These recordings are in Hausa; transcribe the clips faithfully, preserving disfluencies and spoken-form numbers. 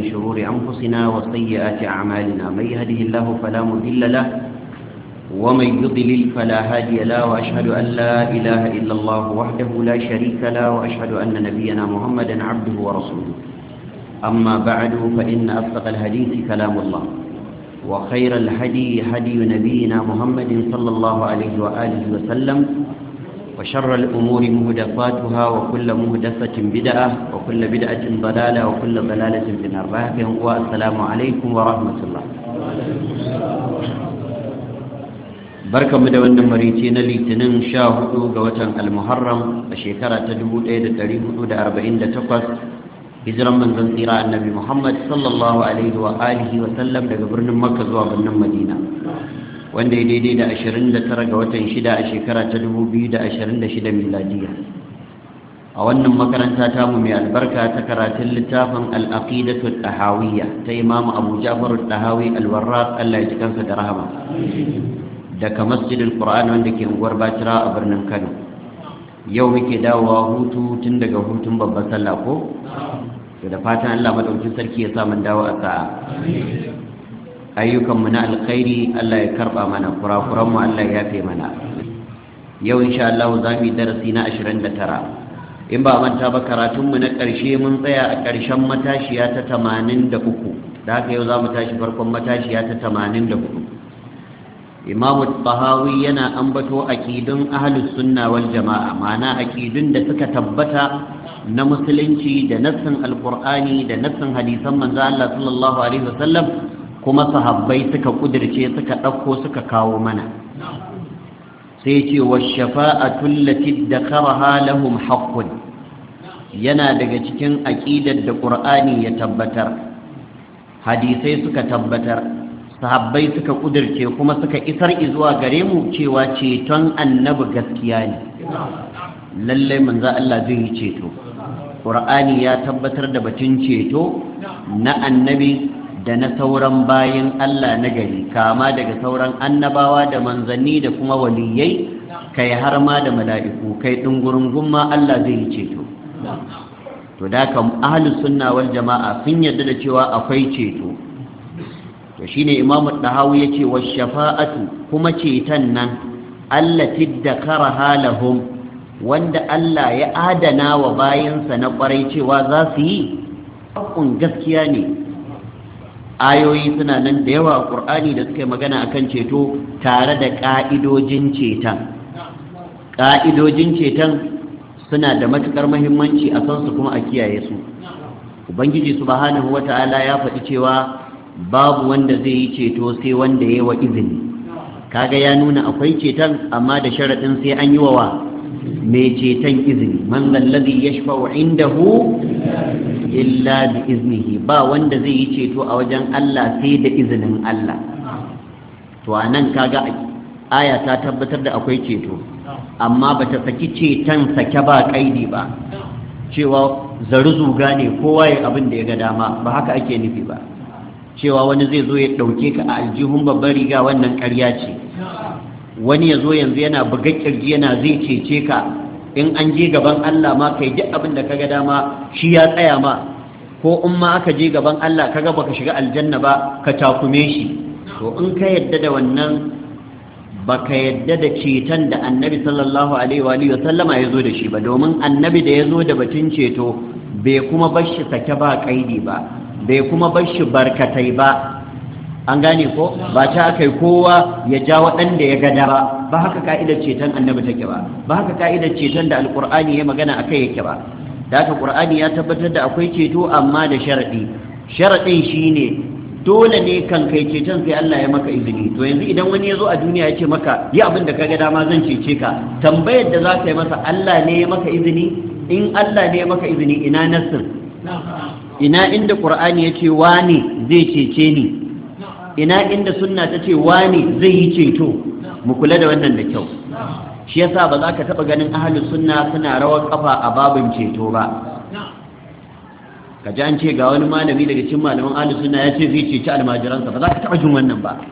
شرور أنفسنا وسيئات أعمالنا من يهده الله فلا مضل له ومن يضلل فلا هادي له وأشهد أن لا إله إلا الله وحده لا شريك له وأشهد أن نبينا محمدا عبده ورسوله أما بعد فإن أصدق الحديث كلام الله وخير الهدي هدي نبينا محمد صلى الله عليه وآله وسلم وشر الأمور مهدفاتها وكل مهدفة بدعة وكل بدعة ضلالة وكل ضلالة في النار. والسلام عليكم ورحمة الله. بركة مدونة مريتين لتنين شاهدوا قوة المحرم الشيكرة تدبو إيدة تاريخ دا أربعين دا تقص هجرا من ذنطيراء النبي محمد صلى الله عليه وآله وسلم دا قبرن مكة وابن مدينة wanda ya daidai da ashirin da tara ga watan shida a shekara ta dubu biyu da ashirin da shida miladiya a wannan makaranta tamu mai albarka ta karatun littafin al-aqidatu at-tahawiyya ta Imam Abu Ja'far at-Tahawi al-Warraq Allah ya ji kansa da rahama daga Masjidil Qur'an wanda ke unguwar Bacira a birnin Kano. Yau muke dawowa hutu tun daga hutun babban sallah ko to da fatan Allah madaukakin sarki ya sa mun dawo a sa'a. Ayyukanmu na alkhairi Allah ya karba mana, kurakuranmu Allah ya yafe mana. Yau insha Allah za mu yi darasi na ashirin da tara. In ba manta ba karatunmu na ƙarshe mun tsaya a ƙarshen matashiya ta tamanin da uku. Da haka yau za mu tashi farkon matashiya ta tamanin da hudu. Imam Tahawi yana ambato aqidun ahlus sunna wal jama'a, ma'ana aqidun da suka tabbata na musulunci da nassin alqur'ani da nassin hadisan manzo Allah sallallahu alaihi wasallam kuma sahabbai suka kudirce suka ɗauko suka kawo mana. Sai ce wa shafa'atu allati dakaraha lahum haqqun, yana daga cikin aqidar da Qur'ani ya tabbatar, hadisai suka tabbatar, sahabbai suka kudirce kuma suka isar zuwa gare mu cewa ceton annabi gaskiya ne. Lallai manzo Allah zai yi ceto. Qur'ani ya tabbatar da batun ceto na annabi da na sauran bayin Allah na gari, kama daga sauran annabawa da manzanni da kuma waliyai, kai har ma da mala'iku, kai ɗungurungun ma Allah zai yi ceto. To da kan ahlus sunna wal jama'a sun yarda da cewa akwai ceto. To shine Imam Tahawi yace wa shafa'atu, kuma ceton nan allati dakaraha lahum, wanda Allah ya adana wa bayinsa na kwarai cewa za su yi, haƙƙun gaskiya ne. Ayoyi suna nan da yawa a ƙur'ani da suka yi magana akan ceto tare da ƙa'idojin ceton. Ƙa'idojin ceton suna da matuƙar muhimmanci a san su kuma a kiyaye su. Ubangiji subhanahu wata'ala ya faɗi cewa babu wanda zai yi ceto sai wanda ya yi wa izini. Kaga ya nuna akwai ceton amma da sharaɗin sai an yi wa wa mai ceton izini. Man zallazi yashfa'u indahu illa bi iznihi, ba wanda zai yi ceto a wajen Allah sai da izinin Allah. To anan kaga aya ta tabbatar da akwai ceto, amma bata saki ceton sake ba kaidi ba, cewa zaruzuga ne kowa ya abin da ya ga dama, ba haka ake nufi ba. Cewa wani zai zo ya dauke ka a aljihun babbar riga, wannan ƙarya ce. Wani ya zo yanzu yana buga kirji yana zai cece ka, in an je gaban Allah ma kai duk abin da kaga dama shi ya tsaya ma, ko in ma aka je gaban Allah kaga baka shiga aljanna ba ka takume shi. To in ka yadda da wannan, baka yadda da ceton da annabi sallallahu alaihi wa sallama ya zo da shi ba, domin annabi da ya zo da batun ceto bai kuma bar shi sake ba kaidi ba, bai kuma bar shi barkatai ba. An gane ko ba ta kai kowa ya ja waɗanda ya gada ba, ba haka ka'idar ceton annabi take ba, ba haka ka'idar ceton da alƙur'ani ya magana akai yake ba. Da haka ƙur'ani ya tabbatar da akwai ceto amma da sharaɗi. Sharaɗin shine dole ne kan kai ceton sai Allah ya maka izini. To yanzu idan wani ya zo a duniya ya ce maka yi abin da ka ga dama zan cece ka, tambayar da za ka yi masa Allah ne ya maka izini? In Allah ne ya maka izini, ina nassin? Ina inda ƙur'ani ya ce wani zai cece ni? Ina inda sunna ta ce wani zai yi ceto? Mu kula da wannan da kyau. Shi yasa ba za ka taɓa ganin ahlus sunna suna rawar kafa a babin ceto ba. Ka ji an ce ga wani malami daga cikin malaman ahlus sunna ya ce zai ceci almajiransa, ba za ka taɓa jin wannan ba.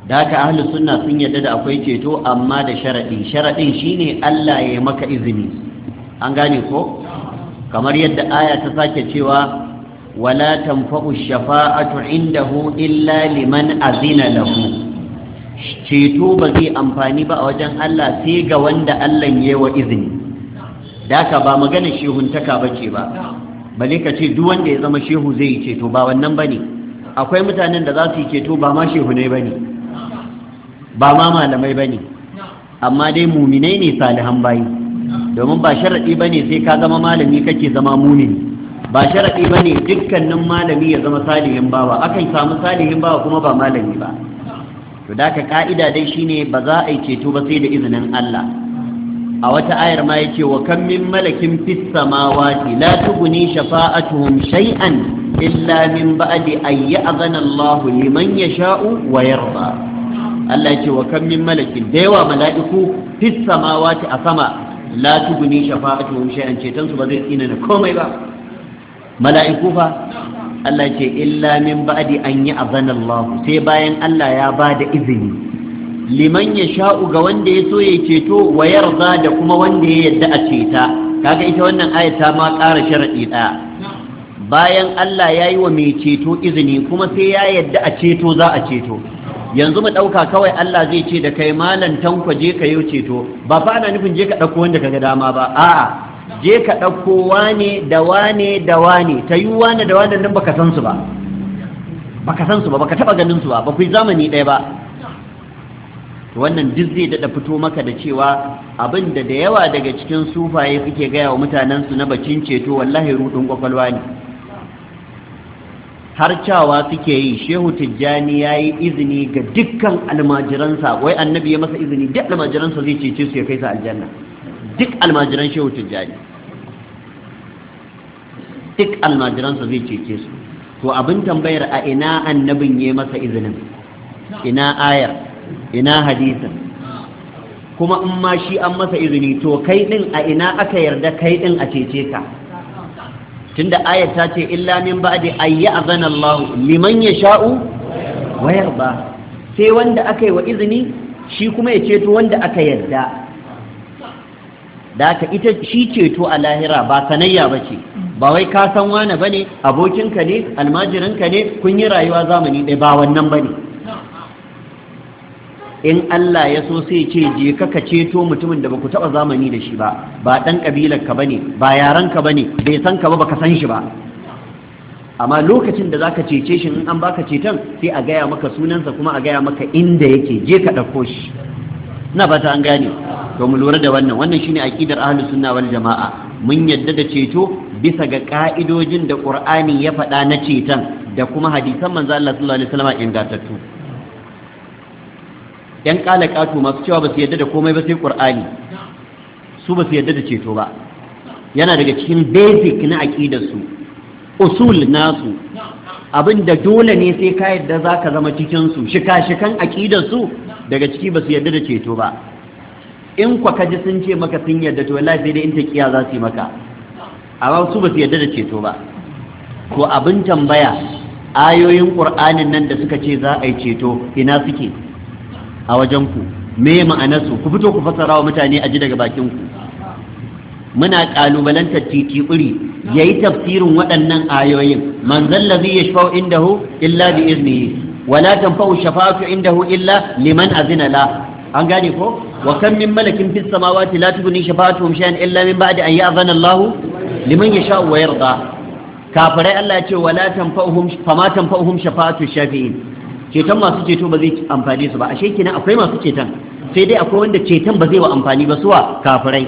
da haka ahlus sunna sun yarda da akwai ceto amma da sharadi sharadin shine Allah ya maka izini an gane ko kamar yadda aya ta sake cewa wala tanfa'u shafa'atu indahu illa liman azina lahu ceto ba zai amfani ba a wajen Allah sai ga wanda Allah ya yi wa izini da haka ba magana shehuntaka bace ba bale ka ce duk wanda ya zama shehu zai yi ceto ba wannan bane akwai mutanen da za su yi ceto ba ma shehu ne bane ba ma malamai bane amma dai muminai ne salihan bayi domin ba sharadi bane sai ka zama malami kake zama mumini ba sharadi bane dukkanin malami ya zama salihin bawa akan samu salihin bawa kuma ba malami ba to da ka ka'ida dai shine ba za a yi ceto ba sai da izinin Allah a wata ayar ma yake wa kam min malakin fis samawati la tughni shafa'atuhum shay'an illa min ba'di an ya'zana Allah liman yasha'u wa yarda Allah yake wa kam min malakin da yawa mala'iku fis samawati a sama la tughni shafa'atuhum shay'an ceton su ba zai tsina na komai ba mala'iku fa Allah yake illa min ba'di an ya'zana Allah sai bayan Allah ya bada izini liman ya sha'u ga wanda ya so ya ceto wa yarda da kuma wanda ya yadda a ceta kaga ita wannan ayat ta ma ƙara sharadi ɗaya bayan Allah ya yi wa mai ceto izini kuma sai ya yadda a ceto za a ceto yanzu mu ɗauka kawai Allah zai ce da kai malan tanko je ka yi ceto ba fa ana nufin je ka ɗauko wanda kaga dama ba a'a je ka ɗauko wane da wane da wane ta yi wane da wane nan baka san su ba baka san su ba baka taɓa ganin su ba ba ku yi zamani ɗaya ba wannan duk zai daɗa fito maka da cewa abin da da yawa daga cikin sufaye suke gaya wa mutanensu na bacin ceto wallahi rudin kwakwalwa ne har cewa suke yi shehu tijjani ya yi izini ga dukkan almajiransa wai annabi ya masa izini duk almajiransa zai cece su ya kai su aljanna duk almajiran shehu tijjani duk almajiransa zai cece su to abin tambayar a ina annabin ya masa izinin ina ayar ina hadisin kuma in ma shi an masa izini to kai din a ina aka yarda kai din a cece ka tunda ayat ta ce illa min ba'di ayya azana Allah liman yasha'u wa yarda sai wanda aka yi wa izini shi kuma ya ceto wanda aka yarda da ka ita shi ceto a lahira ba sanayya bace ba wai ka san wani bane abokinka ne almajirinka ne kun yi rayuwa zamani ɗaya ba wannan bane in Allah ya so sai ce je ka ka ceto mutumin da baku taba zamani da shi ba ba dan kabilar ka bane ba yaran ka bane bai san ka ba baka san shi ba amma lokacin da zaka cece shi in an baka ceton sai a gaya maka sunansa kuma a gaya maka inda yake je ka dauko shi ina fata an gane to mu lura da wannan wannan shine aqidar ahlus sunna wal jamaa mun yadda da ceto bisa ga ka'idojin da Qur'ani ya faɗa na ceton da kuma hadisan manzo Allah sallallahu alaihi wasallam ingantattu yan kalakatu masu cewa ba su yadda da komai ba sai Qur'ani su ba su yadda da ceto ba yana daga cikin basic na aqidar su usul nasu abinda dole ne sai ka yadda zaka zama cikin su shika-shikan aqidar su daga ciki ba su yadda da ceto ba in kwa kaji sun ce maka sun yadda to wallahi sai dai in taqiya za su yi maka amma su ba su yadda da ceto ba to abin tambaya ayoyin Qur'anin nan da suka ce za a yi ceto ina suke a wajen ku me ma'anarsu ku fito ku fassara wa mutane a ji daga bakin ku muna kalubalantar titiburi yayi tafsirin waɗannan ayoyin man zallazi yashfa'u indahu illa bi iznihi wala tanfa'u shafa'atu indahu illa liman azina la an gane ko wa kam min malakin fis samawati la tughni shafa'atuhum shay'an illa min ba'di an ya'zana Allah liman yasha'u wa yarda kafirai Allah ya ce wala tanfa'uhum fama tanfa'uhum shafa'atu shafi'in ceton masu ceto ba zai amfani su ba ashe kenan akwai masu ceton sai dai akwai wanda ceton ba zai wa amfani ba suwa kafirai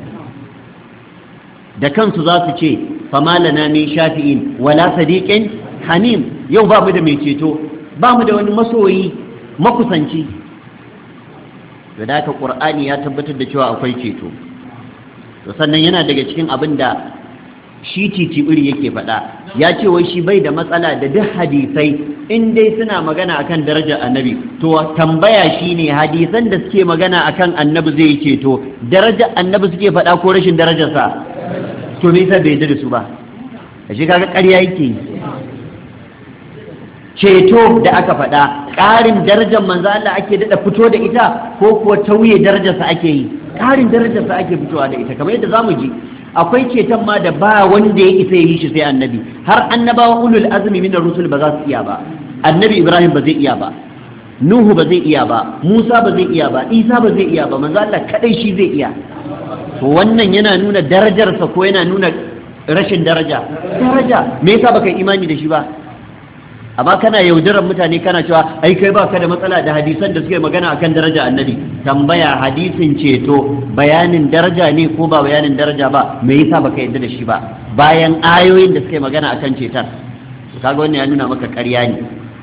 da kansu za su ce fama lana min shafi'in wala sadiqin hamim yau ba mu da mai ceto ba mu da wani masoyi makusanci da haka Qur'ani ya tabbatar da cewa akwai ceto to sannan yana daga cikin abin da shi titibiri yake faɗa ya ce wai shi bai da matsala da duk hadisai in dai suna magana akan darajar annabi to tambaya shine hadisan da suke magana akan annabi zai yi ceto darajar annabi suke faɗa ko rashin darajarsa to me yasa bai yarda da su ba ashe kaga ƙarya yake ceto da aka faɗa ƙarin darajar manzo Allah ake daɗa fito da ita ko kuwa tauye darajarsa ake yi? Ƙarin darajarsa ake fitowa da ita, kamar yadda zamu ji akwai ceton ma da ba wanda ya isa yi shi sai annabi, har annabawa ulul azmi min ar-rusul ba za su iya ba. Annabi Ibrahim ba zai iya ba, Nuhu ba zai iya ba, Musa ba zai iya ba, Isa ba zai iya ba, manzo Allah kadai shi zai iya. To wannan yana nuna darajarsa ko yana nuna rashin daraja? Daraja. Me yasa baka imani da shi ba? Amma kana yaudarar mutane kana cewa ai kai baka da matsala da hadisan da suke magana akan daraja annabi. Tambaya, hadisin ceto bayanin daraja ne ko ba bayanin daraja ba? Me yasa baka yarda da shi ba bayan ayoyin da suke magana akan ceton? Kaga wannan ya nuna maka ƙarya ne.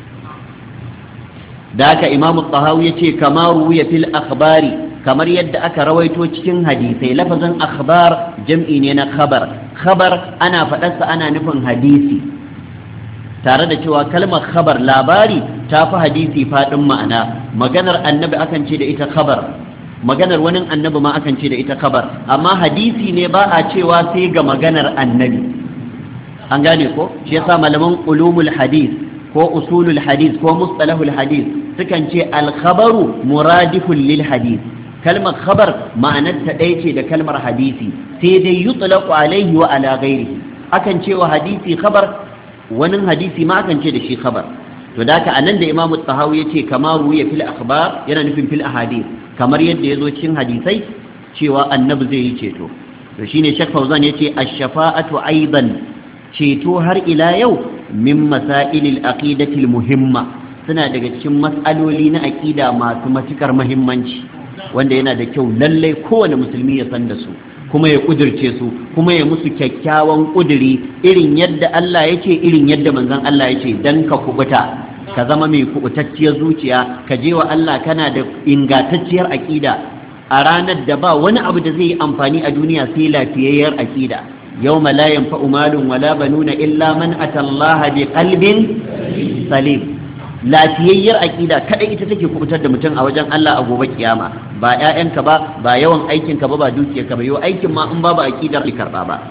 Da haka Imam Tahawi yace kama ruwiya fil akhbari, kamar yadda aka rawaito cikin hadisai. Lafazin akhbar jam'i ne na khabar. Khabar ana faɗarsa ana nufin hadisi, tare da cewa kalmar khabar labari ta fi hadisi faɗin ma'ana. Maganar annabi akan ce da ita khabar, maganar wani annabi ma akan ce da ita khabar, amma hadisi ne ba a cewa sai ga maganar annabi. An gane ko? Shi yasa malaman ulumul hadis ko usulul hadis ko mustalahul hadis sukan ce al-khabaru muradifun lil hadis. Kalmar khabar ma'anar ta ɗaya ce da kalmar hadisi, sai dai yutlaqu alaihi wa ala ghairihi. Akan ce wa hadisi khabar, wani hadisi ma akan ce da shi khabar. To da haka anan da Imam Tahawi yace kama ruwiya fil akhbar yana nufin fil ahadith, kamar yadda yazo cikin hadisai cewa annabi zai yi ceto. To shine Sheikh Fauzan yace ash-shafa'atu aidan, ceto har ila yau min masailil aqidatil muhimma, suna daga cikin mas'aloli na aqida masu matukar muhimmanci, wanda yana da kyau lallai kowane musulmi ya san da su kuma ya kudirce su kuma ya musu kyakkyawan kudiri irin yadda Allah yake, irin yadda manzon Allah yake, dan ka kubuta, ka zama mai kubutacciyar zuciya, ka je wa Allah kana da ingantacciyar aqida a ranar da ba wani abu da zai yi amfani a duniya sai lafiyayyar aqida. yawma la yanfa'u malun wala banuna illa man atallaha biqalbin salim. Lafiyayyar aqida kadai ita take kubutar da mutum a wajen Allah a gobe kiyama, ba ƴaƴanka ba, ba yawan aikinka ba, ba dukiyarka ba. Yau aikin ma in babu aqida bai karba ba.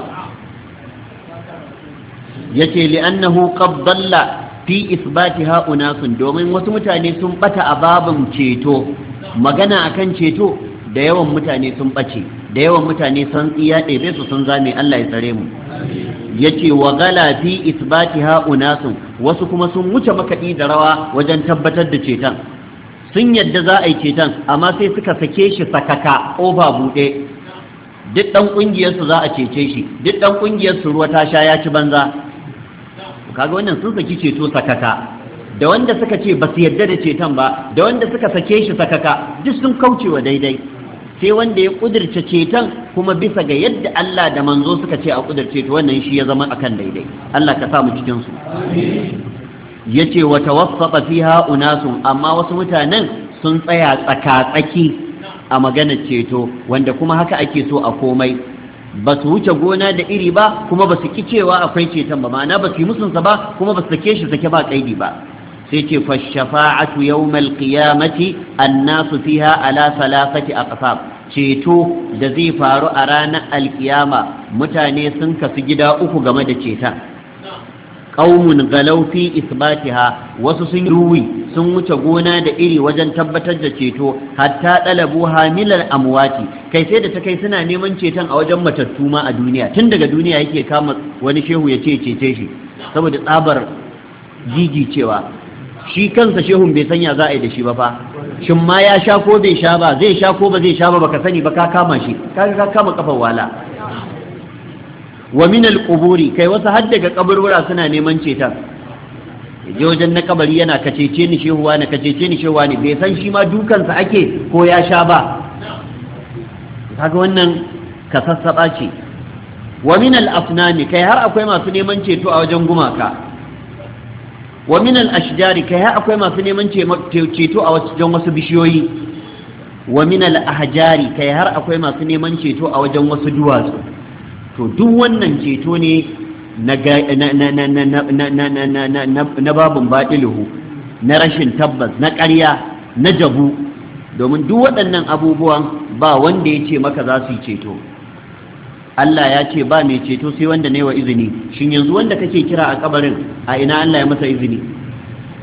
Yace li'annahu qad dalla fi isbatiha unasun, domin wasu mutane sun bata a babin ceto. Magana akan ceto da yawan mutane sun bace, da yawan mutane san tsiya ɗebe su sun zame. Allah ya tsare mu. Yace wa gala fi isbatiha unasun, wasu kuma sun wuce makaɗi da rawa wajen tabbatar da ceton. Sun yadda za a yi ceton, amma sai suka sake shi sakaka ƙofa buɗe. Duk ɗan ƙungiyarsu za a cece shi, duk ɗan ƙungiyarsu ruwa ta sha ya ci banza. Kaga wannan sun saki ceto sakaka. Da wanda suka ce ba su yadda da ceton ba, da wanda suka sake shi sakaka, duk sun kauce wa daidai. Sai wanda ya kudirce ceton kuma bisa ga yadda Allah da manzo suka ce a kudirce to wannan shi ya zama akan daidai. Allah ka sa mu cikin su. Yace wa tawaffata fiha unasun, amma wasu mutanen sun tsaya tsaka-tsaki a maganar ceto, wanda kuma haka ake so a komai. Ba su wuce gona da iri ba, kuma ba su ki cewa akwai ceton ba, ma'ana ba su yi musunsa ba, kuma ba su sake shi sake ba kaidi ba. Sai ce fa shafa'atu yawmal qiyamati annasu fiha ala salasati aqsam, ceto da zai faru a ranar alkiyama mutane sun kasu gida uku game da ceton. Qaumun galaw fi isbatiha, wasu sun ruwi sun wuce gona da iri wajen tabbatar da ceto, hatta dalabu hamilal amwati, kai sai da ta kai suna neman ceton a wajen matattu ma a duniya. Tun daga duniya yake kama wani shehu ya ce cece shi saboda tsabar jiji cewa shi kansa shehun bai sanya za a yi da shi ba fa. Shin ma ya sha ko bai sha ba, zai sha ko ba zai sha ba, baka sani ba, ka kama shi, kaga ka kama kafar wala. Wa min al-quburi, kai wasu har daga kaburbura suna neman ceton. Je wajen na kabari yana kacece ni shehuwa na kacece ni shehuwa ne, bai san shi ma dukansa ake ko ya sha ba. Kaga wannan kasassaba ce. Wa min al-asnami, kai har akwai masu neman ceto a wajen gumaka. Wa min al-ashjari, kai har akwai masu neman ceto a wajen wasu bishiyoyi. Wa min al-ahjari, kai har akwai masu neman ceto a wajen wasu duwatsu. To duk wannan ceto ne na babin baɗiluhu, na rashin tabbas, na ƙarya, na jabu, domin duk waɗannan abubuwan ba wanda ya ce maka za su yi ceto. Allah ya ce ba mai ceto sai wanda ne wa izini. Shin yanzu wanda kake kira a kabarin a ina Allah ya masa izini?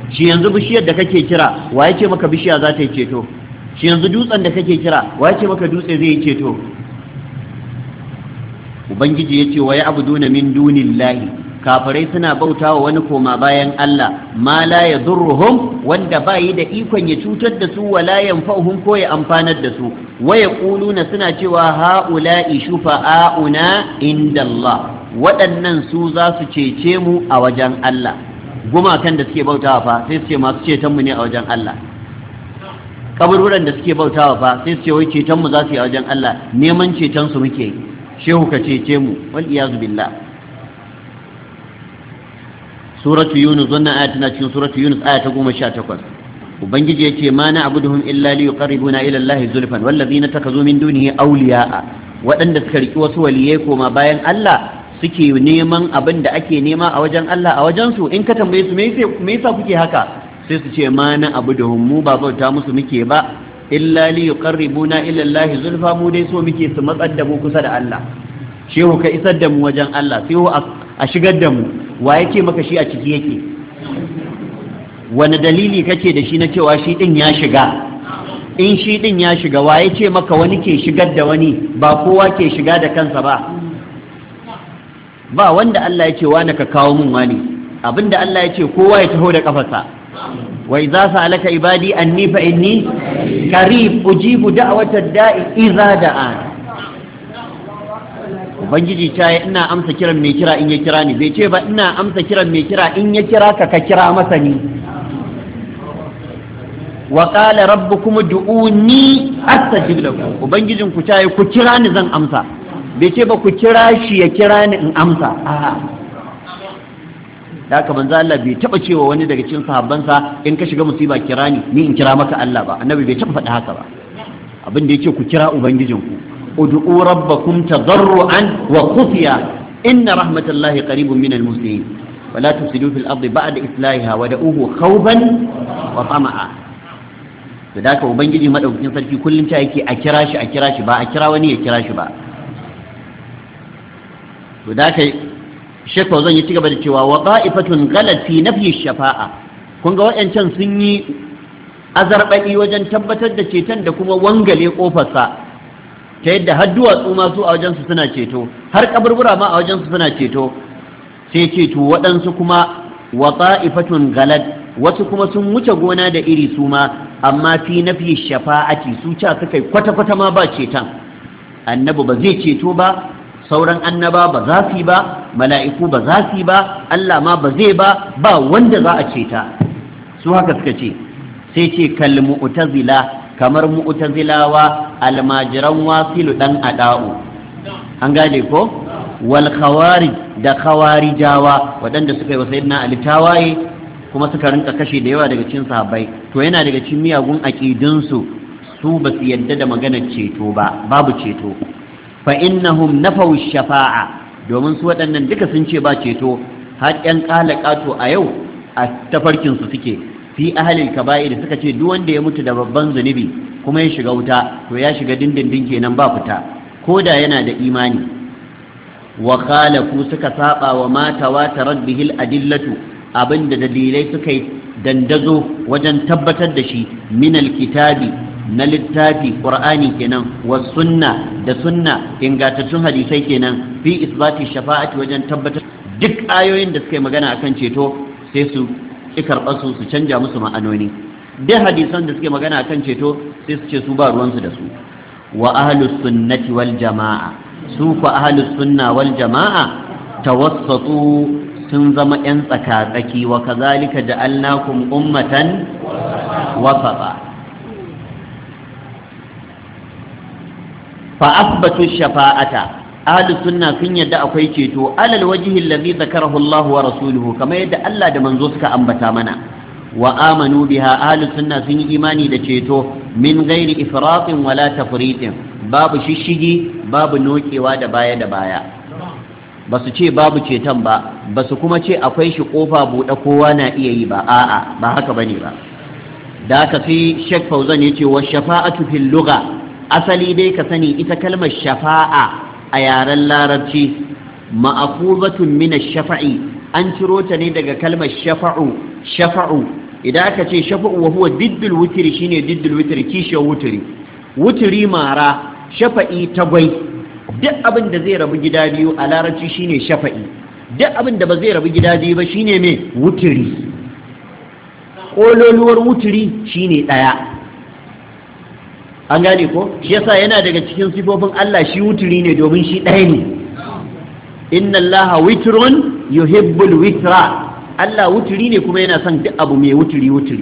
shi yanzu bishiyar da kake kira wa ya ce maka bishiya za ta yi ceto shi yanzu dutsen da kake kira wa ya ce maka dutse zai yi ceto ubangiji ya ce wa ya abuduna min dunillahi kafirai suna bauta wa wani koma bayan Allah ma la yadurruhum wanda bayi da ikon ya cutar da su wala yanfa'uhum ko ya amfanar da su wa yaquluna suna cewa haula'i shufa'auna indallah waɗannan su za su cece mu a wajen Allah gumakan da suke bautawa fa sai su ce masu ceton mu ne a wajen Allah kaburburan da suke bautawa fa sai su ce wai ceton mu za su yi a wajen Allah neman ceton su muke shehu ka cece mu wal iyazu billah suratu yunus wannan aya tana cikin suratu yunus aya ta goma sha takwas ubangiji yace ma na abuduhum illa li yuqarribuna ila allahi zulfan wallazina takazu min dunihi awliya'a waɗanda suka riki wasu waliyai koma bayan Allah suke neman abin da ake nema a wajen Allah a wajen su in ka tambaye su me yasa kuke haka sai su ce ma na abuduhum mu ba bauta musu muke ba illa li yuqarribuna ila allahi zulfa mu dai so muke su matsar da mu kusa da Allah shehu ka isar da mu wajen Allah sai a shigar da mu wa yake maka shi a ciki yake wani dalili kake da shi na cewa shi din ya shiga in shi din ya shiga wa yake maka wani ke shigar da wani ba kowa ke shiga da kansa ba ba wanda Allah ya ce wani ka kawo mun wani abinda Allah ya ce kowa ya taho da kafarsa wa idza sa'alaka ibadi anni fa inni qarib ujibu da'watad da'i idza da'an ubangiji ta yi ina amsa kiran mai kira in ya kira ni bai ce ba ina amsa kiran mai kira in ya kira ka ka kira masa ni wa qala rabbukum ud'uni astajib lakum ubangijin ku ta yi ku kira ni zan amsa bai ce ba ku kira shi ya kira ni in amsa a'a da haka manzo Allah bai taba cewa wani daga cikin sahabbansa in ka shiga musiba kira ni ni in kira maka Allah ba annabi bai taba faɗa haka ba abin da yake ku kira ubangijinku ادعوا ربكم تضرعا وخفيا إن رحمة الله قريب من المسلمين ولا تفسدوا في الأرض بعد إصلاحها ودعوه خوفا وطمعا فذاك وبنجي ما دوكين sarki kullun ta yake a kira shi a kira shi ba a kira wani ya kira shi ba to da kai Sheikh Fauzan ya ci gaba da cewa wa qa'ifatun ghalat fi nafyi shafa'a kun ga wayancan sun yi azarbaɗi wajen tabbatar da ceton da kuma wangale kofarsa ta yadda har duwatsu masu a wajensu suna ceto har kaburbura ma a wajensu suna ceto sai ceto waɗansu kuma wa ta'ifatun galad wasu kuma sun wuce gona da iri su ma amma fi nafi shafa'ati su ca suka yi kwata-kwata ma ba ceton annabi ba zai ceto ba sauran annaba ba za su yi ba mala'iku ba za su yi ba Allah ma ba zai ba ba wanda za a ceta su haka suka ce sai ce kal mu'tazila kamar mu'tazilawa almajiran wasilu dan ada'u an gane ko wal khawarij da khawarijawa waɗanda suka yi wa sayyidina ali tawaye kuma suka rinka kashe da yawa daga cikin sahabbai to yana daga cikin miyagun aqidun su su ba su yadda da maganar ceto ba babu ceto fa innahum nafaw shafa'a domin su waɗannan duka sun ce ba ceto har ƴan kalakato a yau a tafarkin su suke fi ahalil kaba'ir suka ce duk wanda ya mutu da babban zunubi kuma ya shiga wuta to ya shiga dindindin kenan ba fita ko da yana da imani wa khalafu suka saba wa ma tawatarat bihil adillatu abinda dalilai suka yi dandazo wajen tabbatar da shi min alkitabi na littafi qur'ani kenan wa sunna da sunna ingantattun hadisai kenan fi isbati shafa'ati wajen tabbatar duk ayoyin da suka yi magana akan ceto sai su ki karɓar su su canja musu ma'anoni duk hadisan da suke magana akan ceto sai su ce su ba ruwansu da su wa ahlus sunnati wal jama'a su fa ahlus sunna wal jama'a tawassatu sun zama yan tsaka-tsaki wa kazalika ja'alnakum ummatan wasata fa asbatu shafa'ata ahli sunna sun yadda akwai ceto alal wajhi allazi zakarahu Allah wa rasuluhu kamar yadda Allah da manzo suka ambata mana wa amanu biha ahli sunna sun yi imani da ceto min ghairi ifratin wala tafritin babu shishigi babu nokewa da baya da baya basu ce babu ceton ba basu kuma ce akwai shi kofa buɗe kowa na iya yi ba a'a ba haka bane ba da haka sai Sheikh Fauzan yace wa shafa'atu fil lugha asali dai ka sani ita kalmar shafa'a a yaren larabci ma'akuzatun min ash-shafa'i an ciro ta ne daga kalmar shafa'u shafa'u idan aka ce shafa'u wa huwa diddul wutri shine diddul wutri kishiyar wutri wutri mara shafa'i tagwai duk abin da zai rabu gida biyu a larabci shine shafa'i duk abin da ba zai rabu gida biyu ba shine me wutri kololuwar wutri shine daya an gane ko shi yasa yana daga cikin sifofin Allah shi wutri ne domin shi daya ne inna allaha witrun yuhibbul witra Allah wuturi ne kuma yana son duk abu mai wuturi wuturi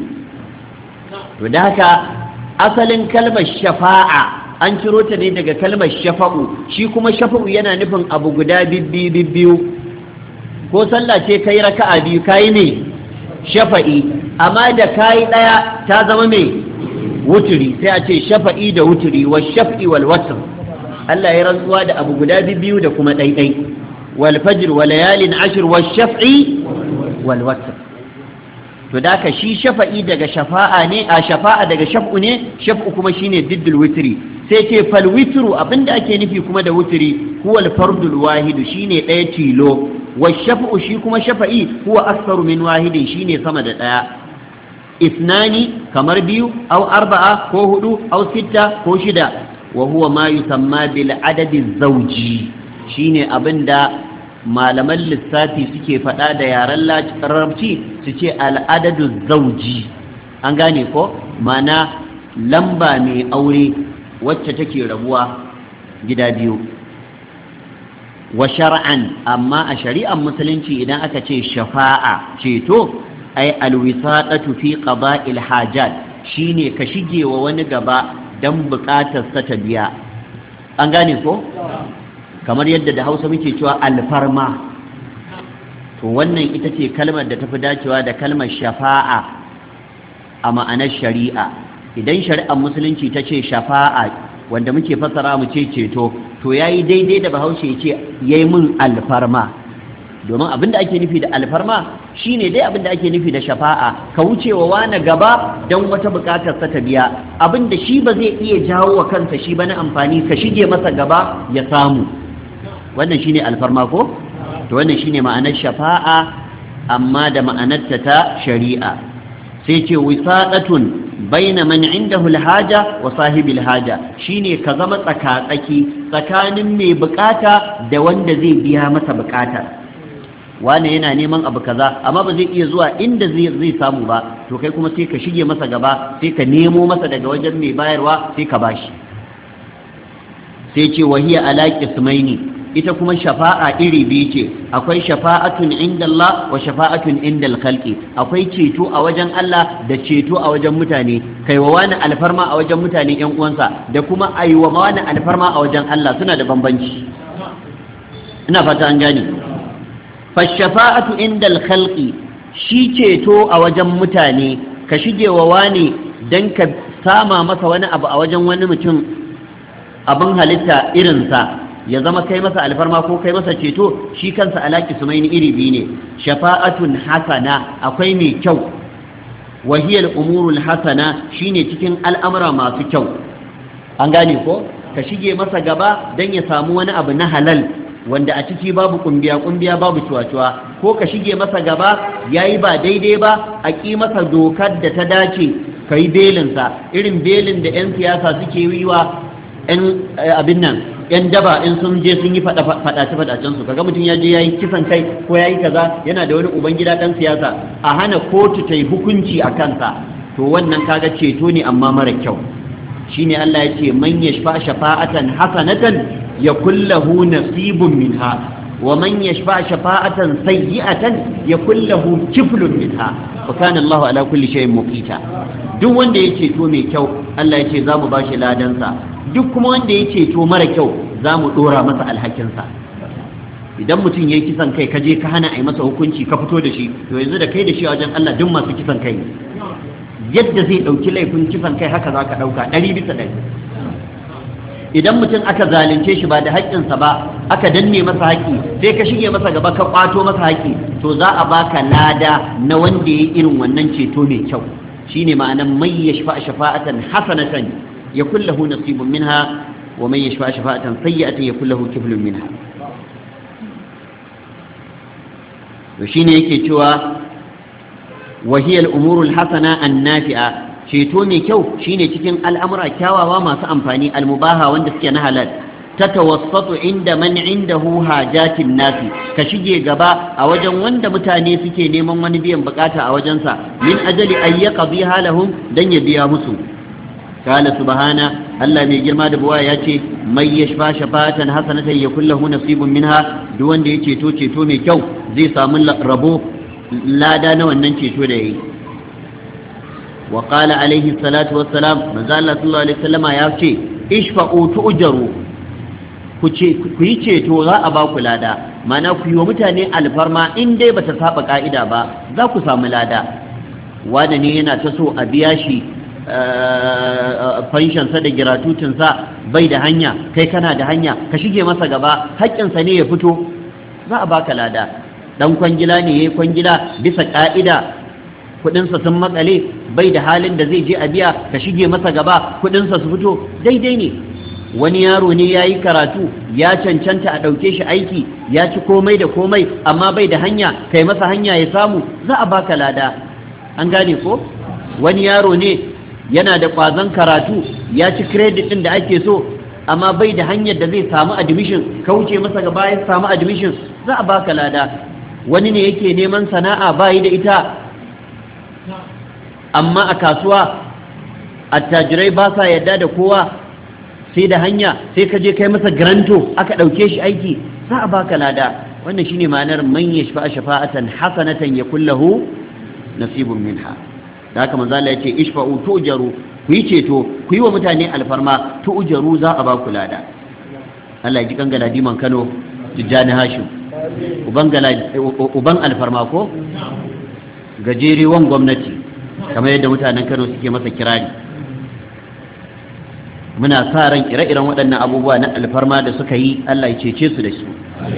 to da haka asalin kalmar shafa'a an ciro ta ne daga kalmar shafa'u shi kuma shafa'u yana nufin abu guda bibbi bibbiyu ko sallah ce kai raka'a biyu kai ne shafa'i amma da kai daya ta zama mai wuturi sai a ce shafa'i da wuturi wa shaf'i wal watr Allah ya rantsuwa da abu guda bibbiyu da kuma ɗaiɗai wal fajr wa layalin ashr wa shaf'i wal watr to da ka shi shafa'i daga shafa'a ne a shafa'a daga shaf'u ne shaf'u kuma shine diddul witri sai ce fal witru abinda ake nufi kuma da witri huwa al fardul wahid shine ɗaya tilo wa shaf'u shi kuma shafa'i huwa aktharu min wahidin shine sama da ɗaya isnani kamar biyu aw arba'a ko hudu aw sitta ko shida wa huwa ma yusamma bil adadi zawji shine abinda malaman lissafi suke faɗa da yaren larabci su ce al'adadu zauji an gane ko mana lamba mai aure wacce take rabuwa gida biyu wa shar'an amma a shari'ar musulunci idan aka ce shafa'a ceto ai alwisadatu fi qada'il hajat shine ka shige wa wani gaba dan buƙatar sa ta biya an gane ko kamar yadda da Hausa muke cewa alfarma to wannan ita ce kalmar da tafi dacewa da kalmar shafa'a a ma'anar shari'a idan shari'ar musulunci ta ce shafa'a wanda muke fassara mu ce ceto to yayi daidai da Bahaushe ya ce yayi mun alfarma domin abinda ake nufi da alfarma shine dai abinda ake nufi da shafa'a ka wucewa wani gaba don wata bukatar sa ta biya abinda shi ba zai iya jawo wa kansa shi ba na amfani ka shige masa gaba ya samu wannan shine alfarma ko to wannan shine ma'anar shafa'a amma da ma'anarta ta shari'a sai ce wisaqatun baina man indahu alhaja wa sahibil haja shine ka zama tsakatsaki tsakanin mai bukata da wanda zai biya masa bukata wani yana neman abu kaza amma ba zai iya zuwa inda zai zai samu ba to kai kuma sai ka shige masa gaba sai ka nemo masa daga wajen mai bayarwa sai ka bashi sai ce wahiya ala qismaini ita kuma shafa'a iri biyu ce akwai shafa'atun inda Allah wa shafa'atun inda al-khalqi akwai ceto a wajen Allah da ceto a wajen mutane kai wa wani alfarma a wajen mutane ƴan uwansa da kuma aiwa wani alfarma a wajen Allah suna da bambanci ina fata an gane fa shafa'atu inda al-khalqi shi ceto a wajen mutane ka shige wa wani dan ka sama masa wani abu a wajen wani mutum abin halitta irinsa ya zama kai masa alfarma ko kai masa ceto shi kansa alaki sumaini iri biyu ne shafa'atun hasana akwai mai kyau wahiyar umurul hasana shine cikin al'amura masu kyau an gane ko ka shige masa gaba don ya samu wani abu na halal wanda a ciki babu kumbiya kumbiya babu cuwa-cuwa ko ka shige masa gaba yayi ba daidai ba a ƙi masa dokar da ta dace ka yi belinsa irin belin da 'yan siyasa suke yi wa 'yan abin nan yan daba in sun je sun yi faɗace faɗacen su kaga mutum ya je yayi kisan kai ko yayi kaza yana da wani ubangida dan siyasa a hana kotu ta yi hukunci a kansa to wannan kaga ceto ne amma mara kyau shine Allah ya ce man yashfa shafa'atan hasanatan yakul lahu nasibun minha wa man yashfa shafa'atan sayyi'atan yakul lahu kiflun minha wa kana Allah ala kulli shay'in muqita duk wanda ya ceto mai kyau Allah ya ce za mu bashi ladansa duk kuma wanda ya ceto mara kyau za mu ɗora masa alhakinsa idan mutum ya yi kisan kai ka je ka hana a yi masa hukunci ka fito da shi to yanzu da kai da shi a wajen Allah duk masu kisan kai yadda zai ɗauki laifin kisan kai haka za ka ɗauka ɗari bisa ɗari idan mutum aka zalunce shi ba da haƙƙinsa ba aka danne masa haƙƙi sai ka shige masa gaba ka ƙwato masa haƙƙi to za a baka lada na wanda ya yi irin wannan ceto mai kyau shine ma'anan mai yashfa shafa'atan hasanatan yakul lahu nasibun minha wa man yashfa shafa'atan sayyi'atan yakul lahu kiflun minha to shine yake cewa wa hiya al-umuru al-hasana an-nafi'a ceto mai kyau shine cikin al'amura kyawawa masu amfani al-mubaha wanda suke na halal tatawassatu inda man indahu hajatin nasi ka shige gaba a wajen wanda mutane suke neman wani biyan bukata a wajensa min ajali ay yaqdiha lahum dan ya biya musu qala subhana Allah mai girma da buwa yace may yashfa shafatan hasanatan yakul lahu nasibun minha duk wanda ya ceto ceto mai kyau zai samu rabo lada na wannan ceto da yayi wa qala alaihi salatu wassalam manzo Allah sallallahu alaihi wasallama yace ishfa'u tu'jaru ku yi ceto za a ba ku lada mana ku yi wa mutane alfarma in dai bata saba ka'ida ba za ku samu lada wanda ne yana ta so a biya shi fanshansa da giratutinsa bai da hanya kai kana da hanya ka shige masa gaba haƙƙinsa ne ya fito za a baka lada dan kwangila ne yayi kwangila bisa ka'ida kudinsa sun makale bai da halin da zai je a biya ka shige masa gaba kudinsa su fito daidai ne wani yaro ne ya yi karatu ya cancanta a ɗauke shi aiki ya ci komai da komai amma bai da hanya kai masa hanya ya samu za a baka lada an gane ko wani yaro ne yana da ƙwazon karatu ya ci credit ɗin da ake so amma bai da hanyar da zai samu admission ka wuce masa gaba ya samu admission za a baka lada wani ne yake neman sana'a bayi da ita amma a kasuwa attajirai ba sa yarda da kowa sai da hanya sai ka je kai masa garanto aka ɗauke shi aiki za a baka lada wannan shine ma'anar man yashfa shafa'atan hasanatan yakul lahu nasibun minha da haka manzo Allah yace ishfa'u tujaru ku yi ceto ku yi wa mutane alfarma tujaru za a baku lada Allah ya ji kan galadi man Kano Tijjani Hashim uban galadi uban alfarma ko gajerewan gwamnati kamar yadda mutanen Kano suke masa kirari muna sa ran ire-iren waɗannan abubuwa na alfarma da suka yi Allah ya cece su da su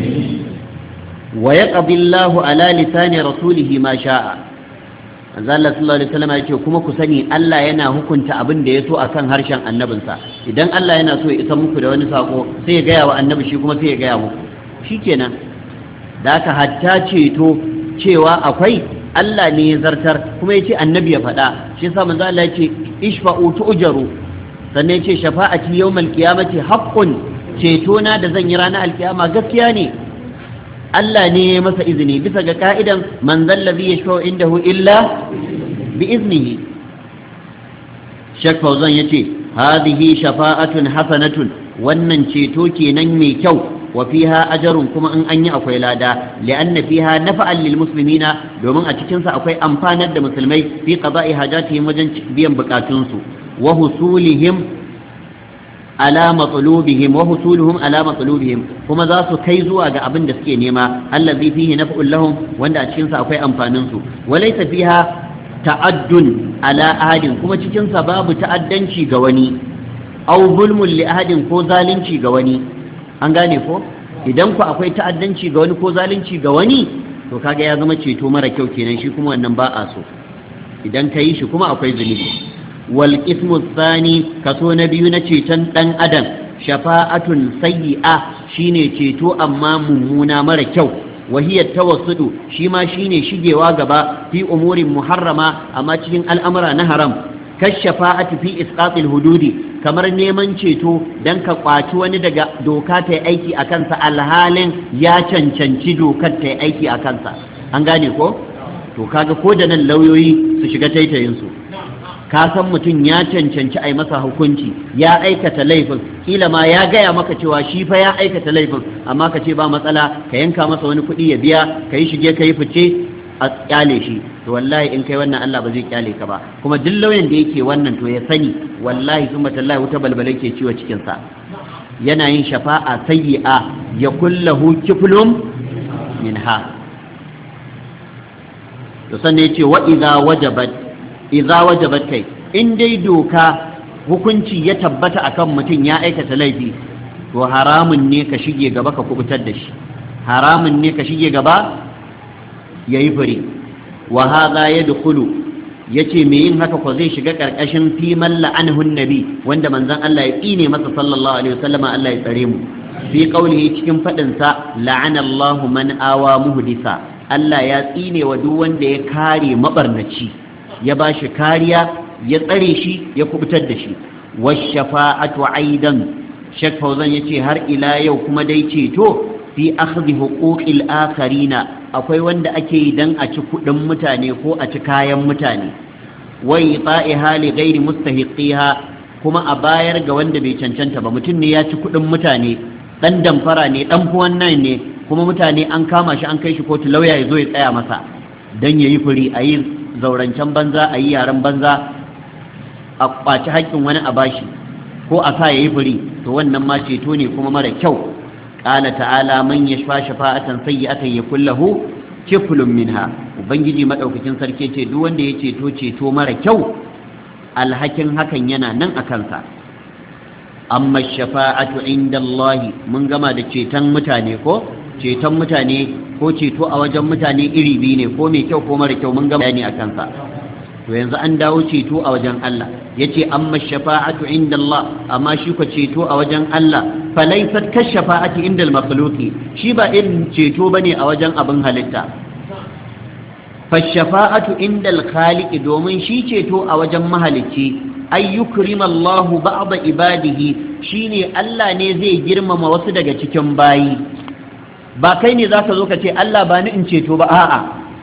wa yaqdi Allahu ala lisani rasulihi ma sha'a manzo Allah sallallahu alaihi wasallam yace kuma ku sani Allah yana hukunta abin da yaso akan harshen annabinsa idan Allah yana so ya isa muku da wani sako sai ya gaya wa annabi shi kuma sai ya gaya muku shikenan da aka hatta ceto cewa akwai Allah ne ya zartar kuma yace annabi ya faɗa shi yasa manzo Allah yace ishfa'u tu'jaru sannan ce shafa'ati yawmal qiyamati haqqun ceto na da zan yi ranar alkiyama gaskiya ne Allah ne ya masa izini bisa ga ka'idan man zallazi yashfa'u indahu illa bi iznihi Sheikh Fauzan yace hadhihi shafa'atun hasanatun wannan ceto kenan mai kyau wa fiha ajrun kuma in an yi akwai lada li'anna fiha nafa'an lil muslimina domin a cikin sa akwai amfanar da musulmai fi qada'i hajatihim wajen biyan bukatunsu وحصولهم على مطلوبهم وحصولهم على مطلوبهم kuma za su kai zuwa ga abin da suke nema allazi fihi naf'un lahum wanda a cikin sa akwai amfanin su walaysa fiha ta'addun ala ahadin kuma cikin sa babu ta'addanci ga wani aw zulmun li ahadin ko zalunci ga wani an gane ko idan ku akwai ta'addanci ga wani ko zalunci ga wani to kaga ya zama ceto mara kyau kenan shi kuma wannan ba a so idan ka yi shi kuma akwai zunubi wal ismu thani kaso na biyu na ceton dan adam shafa'atun sayyi'a shine ceto amma mummuna mara kyau wa hiya tawassudu shi ma shine shigewa gaba fi umurin muharrama amma cikin al'amura na haram kashafa'ati fi isqatil hududi kamar neman ceto dan ka kwaci wani daga doka ta aiki a kansa alhalin ya cancanci dokar ta aiki a kansa an gane ko to kaga ko da nan lauyoyi su shiga taitayin su ka san mutum ya cancanci a yi masa hukunci ya aikata laifin kila ma ya gaya maka cewa shi fa ya aikata laifin amma ka ce ba matsala ka yanka masa wani kuɗi ya biya ka yi shige ka yi fice a kyale shi to wallahi in kai wannan Allah ba zai kyale ka ba kuma duk lauyan da yake wannan to ya sani wallahi summa tallahi wuta balbalai ke ciwo cikin sa yana yin shafa'a sayyi'a ya kullahu kiflum minha to sanne yace wa idza wajabat idza wajabat kai in dai doka hukunci ya tabbata akan mutum ya aikata laifi to haramun ne ka shige gaba ka kubutar da shi haramun ne ka shige gaba yayi fure wa hadha yadkhulu yace me yin haka ko zai shiga karkashin fi man la'anhu nabi wanda manzon Allah ya tsine masa sallallahu alaihi wasallam Allah ya tsare mu fi qaulihi cikin fadin sa la'ana Allahu man awa muhdisa Allah ya tsine wa duk wanda ya kare mabarnaci ya bashi kariya ya tsare shi ya kubutar da shi washafa'atu aidan Sheikh Fauzan yace har ila yau kuma dai ceto fi akhdhi huquqil akharina akwai wanda ake yi dan a ci kudin mutane ko a ci kayan mutane wa ita'iha li ghairi mustahiqiha kuma a bayar ga wanda bai cancanta ba mutum ne ya ci kudin mutane dan damfara ne dan fuwan nan ne kuma mutane an kama shi an kai shi kotu lauya ya zo ya tsaya masa dan yayi furi a yi zaurancen banza a yi yaren banza a kwaci haƙƙin wani a bashi ko a sa yayi furi to wannan ma ceto ne kuma mara kyau qala ta'ala man yashfa shafa'atan sayyi'atan yakul lahu kiflun minha ubangiji madaukakin sarki ce duk wanda ya ceto ceto mara kyau alhakin hakan yana nan a kansa amma shafa'atu inda Allah mun gama da ceton mutane ko ceton mutane ko ceto a wajen mutane iri biyu ne ko mai kyau ko mara kyau mun gama bayani a kansa to yanzu an dawo ceto a wajen Allah yace amma shafa'atu inda Allah amma shi ko ceto a wajen Allah falaysat ka shafa'ati inda al-makhluqi shi ba irin ceto bane a wajen abin halitta fa shafa'atu inda al-khaliq domin shi ceto a wajen mahalicci ay yukrima Allahu ba'da ibadihi shine Allah ne zai girmama wasu daga cikin bayi ba kai ne zaka zo ka ce Allah ba ni in ceto ba a'a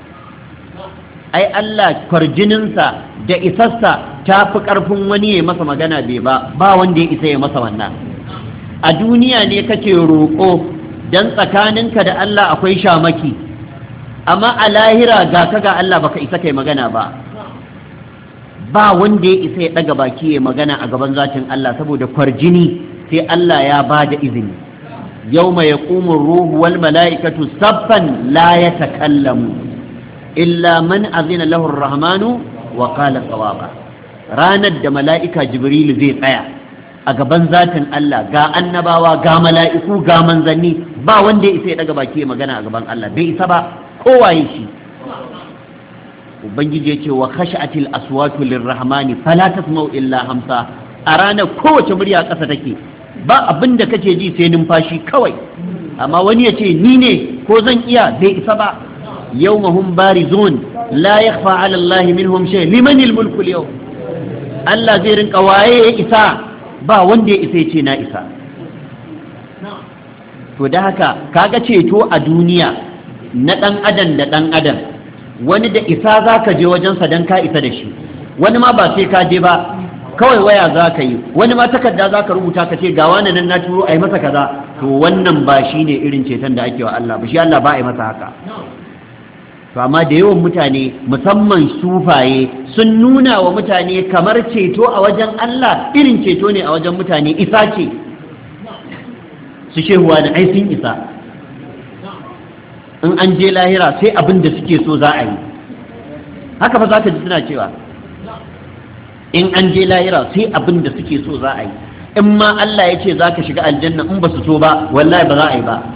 ai Allah kwarjininsa da isassa ta fi ƙarfin wani ya masa magana bai ba ba wanda ya isa ya masa wannan a duniya ne kake roƙo dan tsakaninka da Allah akwai shamaki amma a lahira ga ka ga Allah baka isa kai magana ba ba wanda ya isa ya daga baki ya magana a gaban zatin Allah saboda kwarjini sai Allah ya ba da izini yawma yaqumu ruhu wal mala'ikatu saffan la yatakallamu illa man azina lahu ar-rahmanu wa qala sawaba ranar da mala'ika jibril zai tsaya a gaban zatin Allah ga annabawa ga mala'iku ga manzanni ba wanda ya isa ya daga baki ya magana a gaban Allah bai isa ba kowaye shi ubangiji ya ce wa khashatil aswatu lirrahmani fala tasma'u illa hamsa a ranar kowace murya ƙasa take ba abin da kake ji sai numfashi kawai amma wani ya ce ni ne ko zan iya bai isa ba yawma hum barizun la yakhfa 'ala Allah minhum shay liman al-mulku al-yawm Allah zai rinka waye ya isa ba wanda ya isa ya ce na isa to da haka kaga ceto a duniya na dan adam da dan adam wani da isa za ka je wajensa don ka isa da shi wani ma ba sai ka je ba kawai waya za ka yi wani ma takarda za ka rubuta ka ce ga wani nan na turo a yi masa kaza to wannan ba shi ne irin ceton da ake wa Allah ba shi Allah ba a yi masa haka to amma da yawan mutane musamman sufaye sun nuna wa mutane kamar ceto a wajen Allah irin ceto ne a wajen mutane isa ce su shehuwa da ai sun isa in an je lahira sai abin da suke so za a yi haka fa za ka ji suna cewa in an je lahira sai abin da suke so za a yi in ma Allah ya ce za ka shiga aljanna in ba su so ba wallahi ba za a yi ba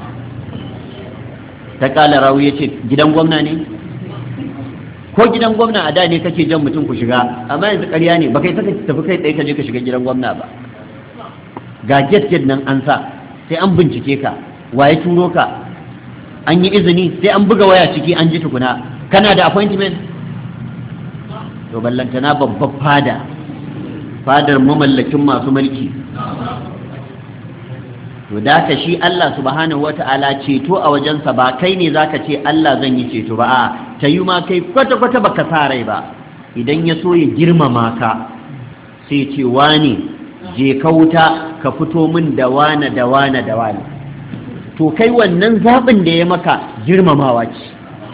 ta kala rawu ya ce gidan gwamna ne ko gidan gwamna a da ne kake jan mutum ku shiga amma yanzu ƙarya ne ba kai saka tafi kai tsaye ka je ka shiga gidan gwamna ba ga get get nan an sa sai an bincike ka waye turo ka an yi izini sai an buga waya ciki an ji tukuna kana da appointment to ballantana babbar fada fadar mamallakin masu mulki to da ka shi Allah subhanahu wata'ala ceto a wajensa ba kai ne zaka ce Allah zan yi ceto ba a ta yi ma kai kwata-kwata baka sa rai ba idan ya so ya girmama ka sai ce wane je ka wuta ka fito min da wane da wane da wane to kai wannan zaɓin da ya maka girmamawa ce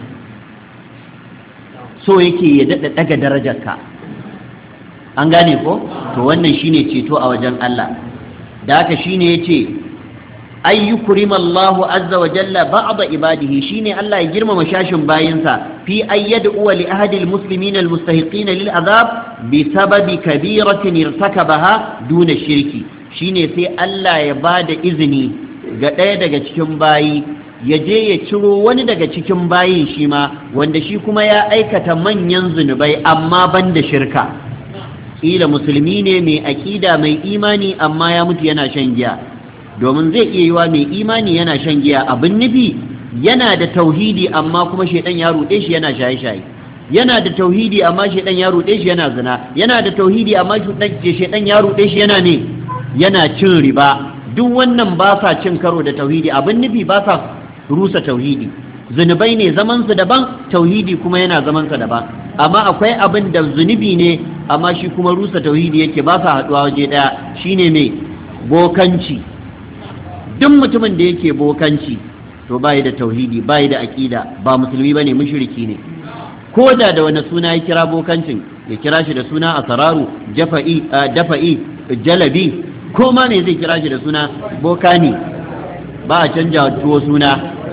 so yake ya daɗa ɗaga darajarka an gane ko to wannan shine ceto a wajen Allah da haka shine yace ay yukrima Allahu azza wa jalla ba'da ibadihi shine Allah ya girmama shashin bayinsa fi ayyad uwa li ahadi almuslimin almustahiqin lil azab bi sababi kabiratin irtakabaha duna shirki shine sai Allah ya bada izini ga ɗaya daga cikin bayi ya je ya ciro wani daga cikin bayin shi ma wanda shi kuma ya aikata manyan zunubai amma ban da shirka ƙila musulmi ne mai aƙida mai imani amma ya mutu yana shan giya domin zai iya yiwa mai imani yana shan giya abin nufi yana da tauhidi amma kuma shedan ya rude shi yana shaye-shaye, yana da tauhidi amma shedan ya rude shi yana zina, yana da tauhidi amma shedan ya rude shi yana ne yana cin riba. Duk wannan ba sa cin karo da tauhidi, abin nufi ba sa rusa tauhidi. Zunubai ne zaman su daban, tauhidi kuma yana zaman sa daban. Amma akwai abin da zunubi ne amma shi kuma rusa tauhidi yake, ba sa haduwa waje daya, shine me bokanci. Duk mutumin da yake bokanci to bai da tauhidi, bai da aqida, ba musulmi bane, mushriki ne. Ko da da wani suna ya kira bokancin, ya kira shi da suna asararu, jafa'i, dafa'i, jalabi, ko ma ne zai kira shi da suna boka ne, ba a canja tuwo suna.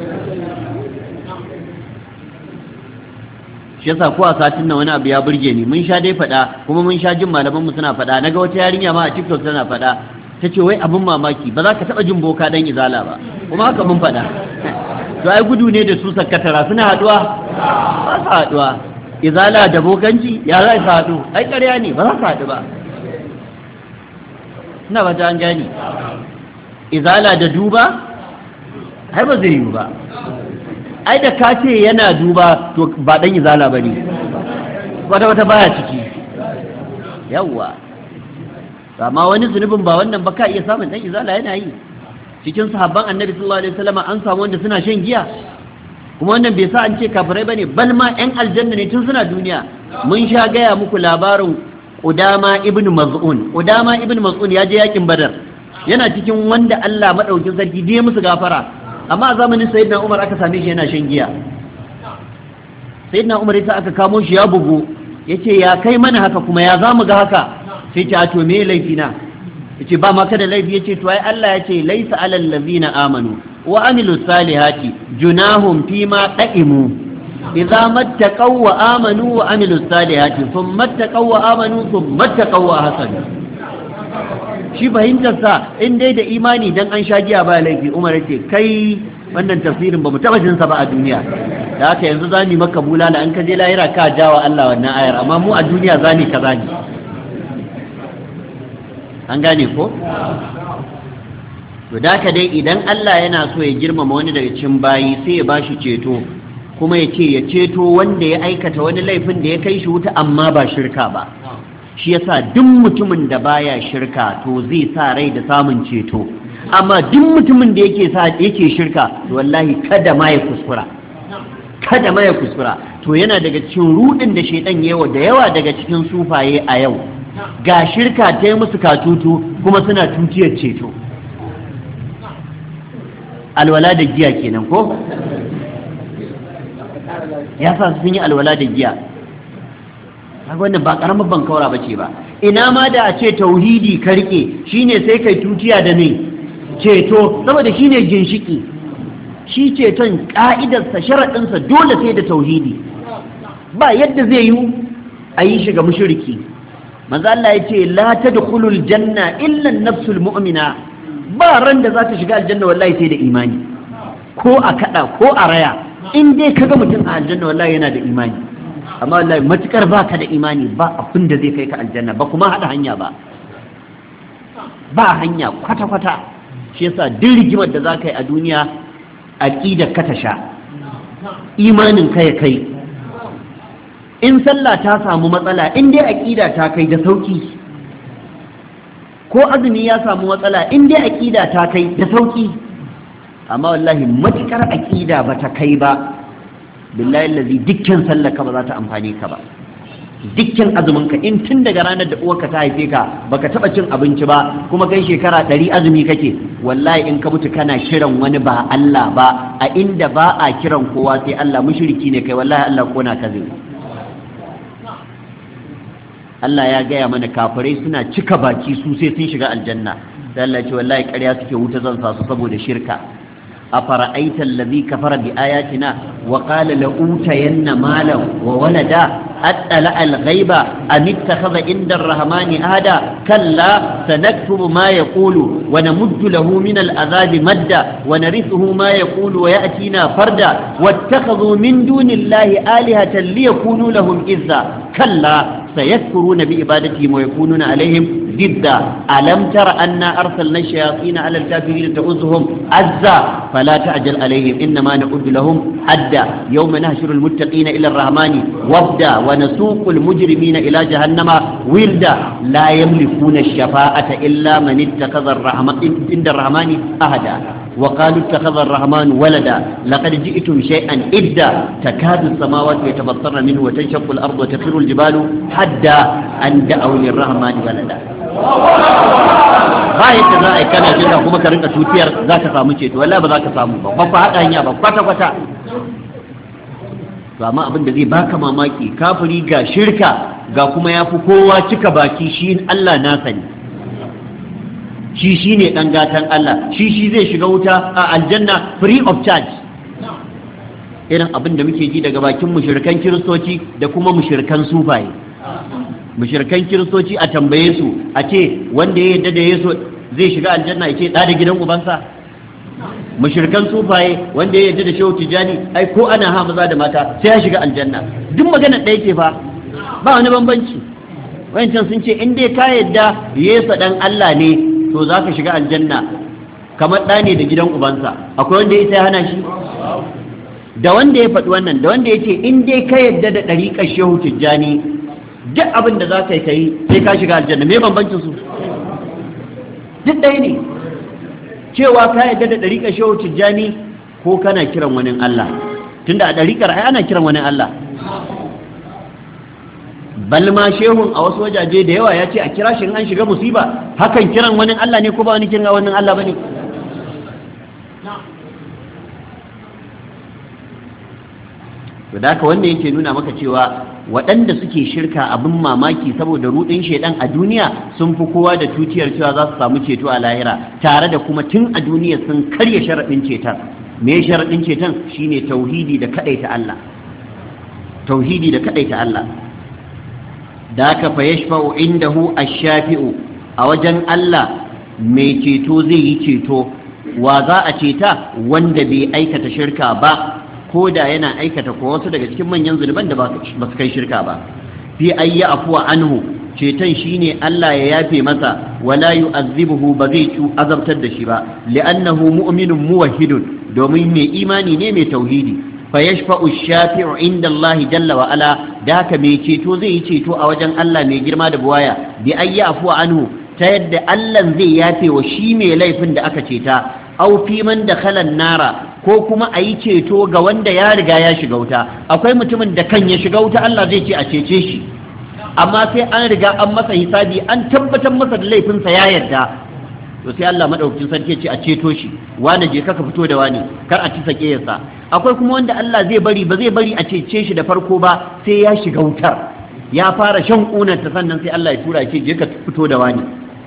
Shi yasa ko a satin nan wani abu ya burge ni, mun sha dai faɗa kuma mun sha jin malaman mu suna faɗa. Naga wata yarinya ma a TikTok tana faɗa, ta ce wai abin mamaki ba za ka taɓa jin boka dan izala ba, kuma haka mun faɗa. To ai gudu ne da su sakkatara, suna haɗuwa ba su haɗuwa. Izala da bokanci ya za su haɗu? Ai ƙarya ne, ba za su haɗu ba. Ina ba ta an gani. Izala da duba ai ba zai yiwu ba. Ai da ka ce yana duba to ba dan izala ba ne, wata wata baya ciki. Yawwa, amma wani zunubin ba wannan ba ka iya samun dan izala yana yi. Cikin sahabban annabi sallallahu alaihi wasallam an samu wanda suna shan giya, kuma wannan bai sa an ce kafirai bane, bal ma yan aljanna ne tun suna duniya. Mun sha gaya muku labarin Qudama ibn Maz'un. Qudama ibn Maz'un ya je yakin Badar, yana cikin wanda Allah madaukin sarki da ya musu gafara, amma a zamanin Sayyidina Umar aka same shi yana shan giya. Sayyidina Umar ya aka kamo shi ya bugu, yace ya kai mana haka, kuma ya zamu ga haka? Sai ta to me laifi na? Yace ba ma kada laifi. Yace to ai Allah yace laisa alal ladzina amanu wa amilus salihati junahum fima da'imu idza mattaqaw wa amanu wa amilus salihati thumma mattaqaw wa amanu thumma mattaqaw wa hasanu. Shi fahimtar sa in dai da imani dan an sha giya ba laifi. Umar yace kai wannan tafsirin bamu taba jin sa ba a duniya, da haka yanzu zani maka bulala, an ka je lahira ka jawa Allah wannan ayar, amma mu a duniya zani kaza ne. An gane ko? To da ka dai idan Allah yana so ya girmama wani daga cikin bayi sai ya bashi ceto, kuma ya ce ya ceto wanda ya aikata wani laifin da ya kai shi wuta amma ba shirka ba. Shi yasa duk mutumin da baya shirka to zai sa rai da samun ceto, amma duk mutumin da yake sa yake shirka to wallahi kada ma ya kuskura, kada ma ya kuskura. To yana daga cikin rudin da shedan yawa da yawa daga cikin sufaye a yau, ga shirka ta yi musu katutu kuma suna tutiyar ceto. Alwala da giya kenan ko? Ya sa sun yi alwala da giya. Wannan ba karamar bankaura ba ce ba. Ina ma da a ce tauhidi ka rike shine sai kai tutiya da ne ceto, saboda shine ginshiki. Shi ceton ka'idarsa sharaɗinsa dole sai da tauhidi. Ba yadda zai yi a yi shiga mushriki. Manzo Allah ya ce la tadkhulul janna illa an-nafsul mu'mina, ba ran da za ta shiga aljanna wallahi sai da imani, ko a kada ko a raya. In dai kaga mutum a aljanna wallahi yana da imani, amma wallahi matukar baka da imani ba abin da zai kai ka aljanna, ba kuma hada hanya ba, ba hanya kwata kwata. Shi yasa duk rigimar da za ka yi a duniya aqidar ka ta sha, imanin ka ya kai. In sallah ta samu matsala, in dai aqida ta kai da sauki, ko azumi ya samu matsala, in dai aqida ta kai da sauki. Amma wallahi matukar aqida ba ta kai ba, billahi allazi dukkan sallar ka ba za ta amfane ka ba, dukkan azumin ka. In tun daga ranar da uwarka ta haife ka baka taba cin abinci ba, kuma kai shekara ɗari azumi kake, wallahi in ka mutu kana kiran wani ba Allah ba, a inda ba a kiran kowa sai Allah, mushriki ne kai, wallahi Allah kona ka zai. Allah ya gaya mana kafirai suna cika baki su sai sun shiga aljanna, da Allah ce wallahi ƙarya suke, wuta zan sa su saboda shirka. أفرأيت الذي كفر بآياتنا وقال لأوتين مالا وولدا أطلع الغيب أم اتخذ عند الرحمن أهدا كلا سنكتب ما يقول ونمد له من العذاب مدا ونرثه ما يقول ويأتينا فردا واتخذوا من دون الله آلهة ليكونوا لهم إذا كلا سيكفرون بإبادتهم ويكونون عليهم ضدا ألم تر أنا أرسلنا الشياطين على الكافرين تعوزهم عزا فلا تعجل عليهم إنما نعد لهم حدا يوم نهشر المتقين إلى الرحمن وفدا ونسوق المجرمين إلى جهنم وردا لا يملكون الشفاعة إلا من اتخذ الرحمن عند الرحمن أهدا وقالوا اتخذ الرحمن ولدا لقد جئتم شيئا إدا تكاد السماوات يتفطرن منه وتنشق الأرض وتخر الجبال حدا أن دعوا للرحمن ولدا bayan da za a yi kana shirka kuma ka rinka tutiyar za ka samu ceto wallahi ba za ka samu ba ba haɗa hanya ba kwata kwata to amma abin da zai baka mamaki kafiri ga shirka ga kuma ya fi kowa cika baki shi Allah na sani shi shi ne ɗan gatan Allah shi shi zai shiga wuta a aljanna free of charge irin abin da muke ji daga bakin mushrikan kiristoci da kuma mushrikan sufaye mushrikan kiristoci a tambaye su a ce wanda ya yarda da Yesu zai shiga aljanna ya ce ɗa da gidan ubansa mushrikan sufaye wanda ya yarda da Shehu Tijani ai ko ana ha maza da mata sai ya shiga aljanna duk magana ɗaya ce fa ba wani bambanci wayancan sun ce in dai ka yarda Yesu dan Allah ne to za ka shiga aljanna kamar ɗa ne da gidan ubansa akwai wanda ya sai hana shi da wanda ya faɗi wannan da wanda ya ce in dai ka yadda da ɗariƙar Shehu Tijjani duk abin da za ka yi ka yi sai ka shiga aljanna me bambancin su duk ɗaya ne cewa ka yadda da ɗariƙar Shehu Tijjani ko kana kiran wani Allah tunda a ɗariƙar ai ana kiran wani Allah balma shehun a wasu wajaje da yawa ya ce a kira shi in an shiga musiba hakan kiran wani Allah ne ko ba wani kiran wani Allah ba ne da haka wanda yake nuna maka cewa waɗanda suke shirka abin mamaki saboda rudin shaidan a duniya sun fi kowa da tutiyar cewa za su samu ceto a lahira tare da kuma tun a duniya sun karya sharaɗin ceton me sharaɗin ceton shine tauhidi da kaɗaita Allah tauhidi da kaɗaita Allah da haka fa yashfa'u indahu ash-shafi'u a wajen Allah mai ceto zai yi ceto wa za a ceta wanda bai aikata shirka ba ko da yana aikata ko wasu daga cikin manyan zunuban da ba su kai shirka ba fi ayya afuwa anhu ceton shine Allah ya yafe masa wala yu'azzibuhu ba zai cu azabtar da shi ba li'annahu mu'minun muwahhidun domin mai imani ne mai tauhidi fayashfa'u shafi'u inda Allah jalla wa ala da haka mai ceto zai yi ceto a wajen Allah mai girma da buwaya bi ayya afuwa anhu ta yadda Allah zai yafe wa shi mai laifin da aka ceta aw fi man dakhala nara ko kuma a yi ceto ga wanda ya riga ya shiga wuta akwai mutumin da kan ya shiga wuta Allah zai ce a cece shi amma sai an riga an masa hisabi an tabbatar masa da laifinsa ya yarda to sai Allah madaukakin sarki ce a ceto shi wani je ka fito da wani kar a ci sake yasa akwai kuma wanda Allah zai bari ba zai bari a cece shi da farko ba sai ya shiga wutar ya fara shan kunar ta sannan sai Allah ya tura ce je ka fito da wani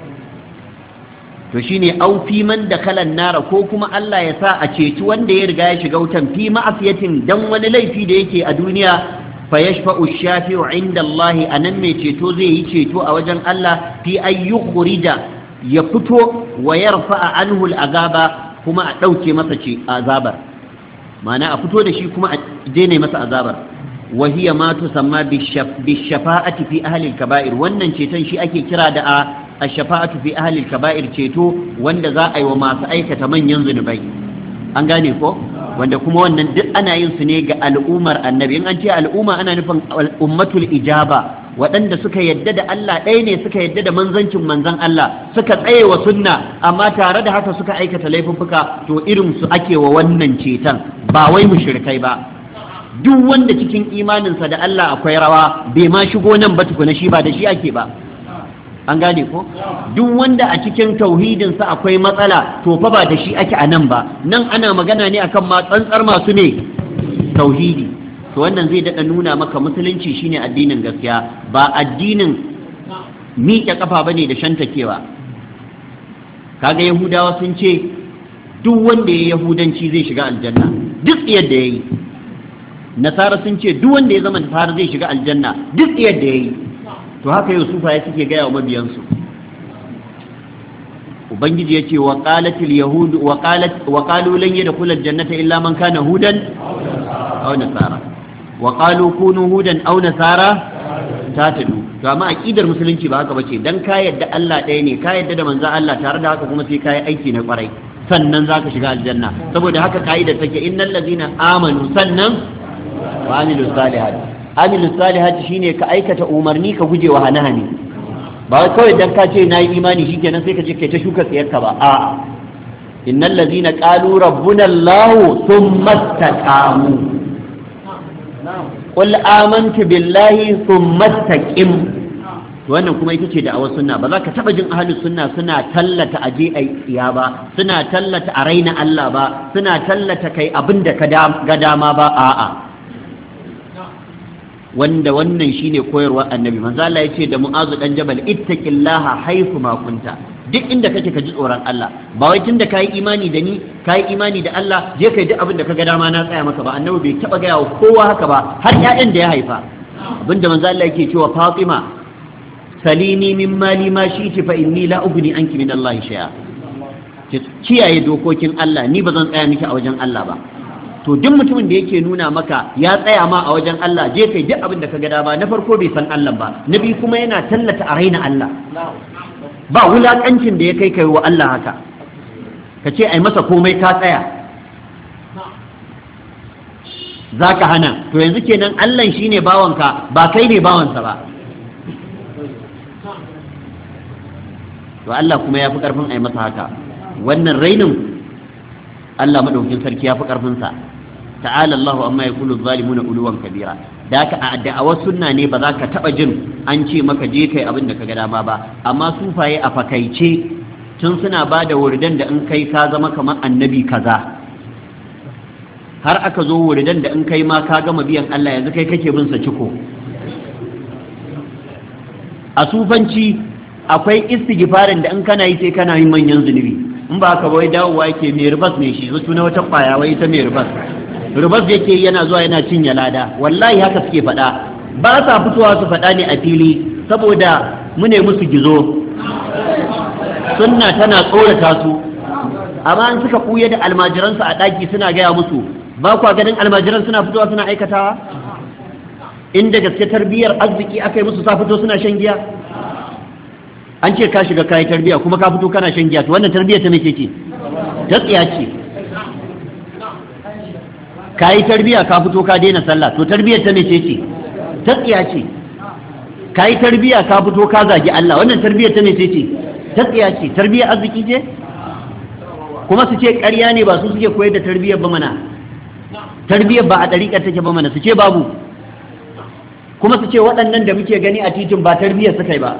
to shine au fi man dakhala nara ko kuma Allah ya sa a ceci wanda ya riga ya shiga wutan fi ma'asiyatin dan wani laifi da yake a duniya fa yashfa'u shafi'u inda Allah anan mai ceto zai yi ceto a wajen Allah fi ayyukhrija ya fito wa yarfa'a anhu al'azaba kuma a dauke masa ce azabar ma'ana a fito da shi kuma a daina masa azabar wa hiya ma tusamma bishafa'ati fi ahli al-kaba'ir wannan ceton shi ake kira da ash-shafa'atu fi ahli al-kaba'ir ceto wanda za a yi wa masu aikata manyan zunubai an gane ko wanda kuma wannan duk ana yin su ne ga al'ummar annabi in an ce al'umma ana nufin ummatul ijaba waɗanda suka yadda da Allah ɗaya ne suka yadda da manzancin manzan Allah suka tsaye wa sunna amma tare da haka suka aikata laifuffuka to irin su ake wa wannan ceton ba wai mushrikai ba duk wanda cikin imaninsa da Allah akwai rawa bai ma shigo nan ba tukuna shi ba da shi ake ba an gane ko duk wanda a cikin tauhidinsa akwai matsala to fa ba da shi ake a nan ba nan ana magana ne akan ma tsantsar masu ne tauhidi to wannan zai daɗa nuna maka musulunci shine addinin gaskiya ba addinin miƙe kafa bane da shantakewa kaga yahudawa sun ce duk wanda ya yahudanci zai shiga aljanna duk yadda yayi nasara sun ce duk wanda ya zama nasara zai shiga aljanna duk yadda yayi to haka yau sufaye suke gaya wa mabiyansu ubangiji yace wa qalatil yahud wa qalat wa qalu lan yadkhulul jannata illa man kana hudan aw nasara wa qalu kunu hudan aw nasara tatadu to amma aqidar musulunci ba haka bace dan ka yadda Allah ɗaya ne ka yadda da manzon Allah tare da haka kuma sai ka yi aiki na kwarai sannan zaka shiga aljanna saboda haka kaidar take innal ladina amanu sannan wa amilus salihat amilus salihat shine ka aikata umarni ka guje wa hanahani ba kawai dan ka ce nayi imani shikenan sai ka je kai ta shuka tsiyarka ba a'a innal ladina qalu rabbuna Allah thumma istaqamu qul amantu billahi thumma istaqim wannan kuma ita ce da awar sunna ba za ka taba jin ahlus sunna suna tallata aje ai tsiya ba suna tallata a raina Allah ba suna tallata kai abin da ka ga dama ba a'a wanda wannan shine koyarwar annabi manzo Allah yace da Mu'azu dan Jabal ittaqillaha haythu ma kunta duk inda kake ka ji tsoron Allah ba wai tunda kai imani da ni kai imani da Allah je kai duk abin da ka ga dama na tsaya maka ba annabi bai taba ga wa kowa haka ba har ƴaƴan da ya haifa abinda manzo Allah yake cewa Fatima salini min mali ma shiti fa inni la ugni anki min Allah shay'a kiyaye dokokin Allah ni bazan tsaya miki a wajen Allah ba to duk mutumin da yake nuna maka ya tsaya ma a wajen Allah je kai duk abin da ka ga dama na farko bai san Allah ba na biyu kuma yana tallata a raina Allah ba wulakancin da ya kai kai wa Allah haka ka ce ai masa komai ka tsaya zaka hana to yanzu kenan Allah shine bawanka ba kai ne bawansa ba to Allah kuma ya fi ƙarfin a yi masa haka wannan rainin Allah maɗaukin sarki ya fi ƙarfinsa ta'ala Allahu amma ya kulu zalimuna uluwan kabira da haka a da'awar sunna ne ba za ka taɓa jin an ce maka je kai abin da ka ga dama ba amma sufaye a fakaice tun suna ba da wuridan da in kai ka zama kamar annabi kaza har aka zo wuridan da in kai ma ka gama biyan Allah yanzu kai kake bin sa ciko a sufanci akwai istighfarin da in kana yi sai kana yin manyan zunubi in ba ka wai dawowa yake mai ribas ne shi zuci na wata kwaya wai ta mai ribas ribas yake yana zuwa yana cinye lada wallahi haka suke faɗa ba sa fitowa su faɗa ne a fili saboda mu ne musu gizo sunna tana tsorata su amma in suka kuya da almajiransu a ɗaki suna gaya musu ba kwa ganin almajiran suna fitowa suna aikatawa inda gaske tarbiyyar arziki aka yi musu sa fito suna shan giya an ce ka shiga kayi tarbiya kuma ka fito kana shan giya to wannan tarbiya ta mece ce ta tsiya ce kayi tarbiya ka fito ka daina sallah to tarbiyar ta mece ce ta tsiya ce kayi tarbiya ka fito ka zagi Allah wannan tarbiyar ta mece ce ta tsiya ce tarbiyar arziki ce kuma su ce ƙarya ne ba su suke koyar da tarbiyar ba mana tarbiyar ba a ɗariƙar take ba mana su ce babu kuma su ce waɗannan da muke gani a titin ba tarbiyar suka yi ba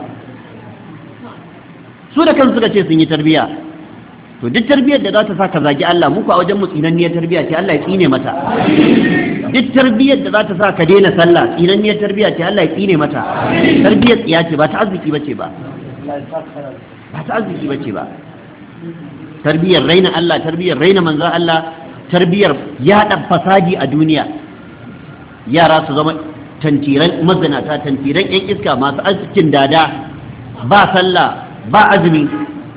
su da kansu suka ce sun yi tarbiya to duk tarbiyar da za ta sa ka zagi Allah muku a wajen mu tsinanniyar tarbiya ce Allah ya tsine mata duk tarbiyar da za ta sa ka daina sallah tsinanniyar tarbiya ce Allah ya tsine mata tarbiyar tsiya ce ba ta arziki bace ba ba ta arziki bace ba tarbiyar raina Allah tarbiyar raina manzon Allah tarbiyar yaɗa fasadi a duniya yara su zama tantiran mazinata tantiran yan iska masu askin dada ba sallah ba azumi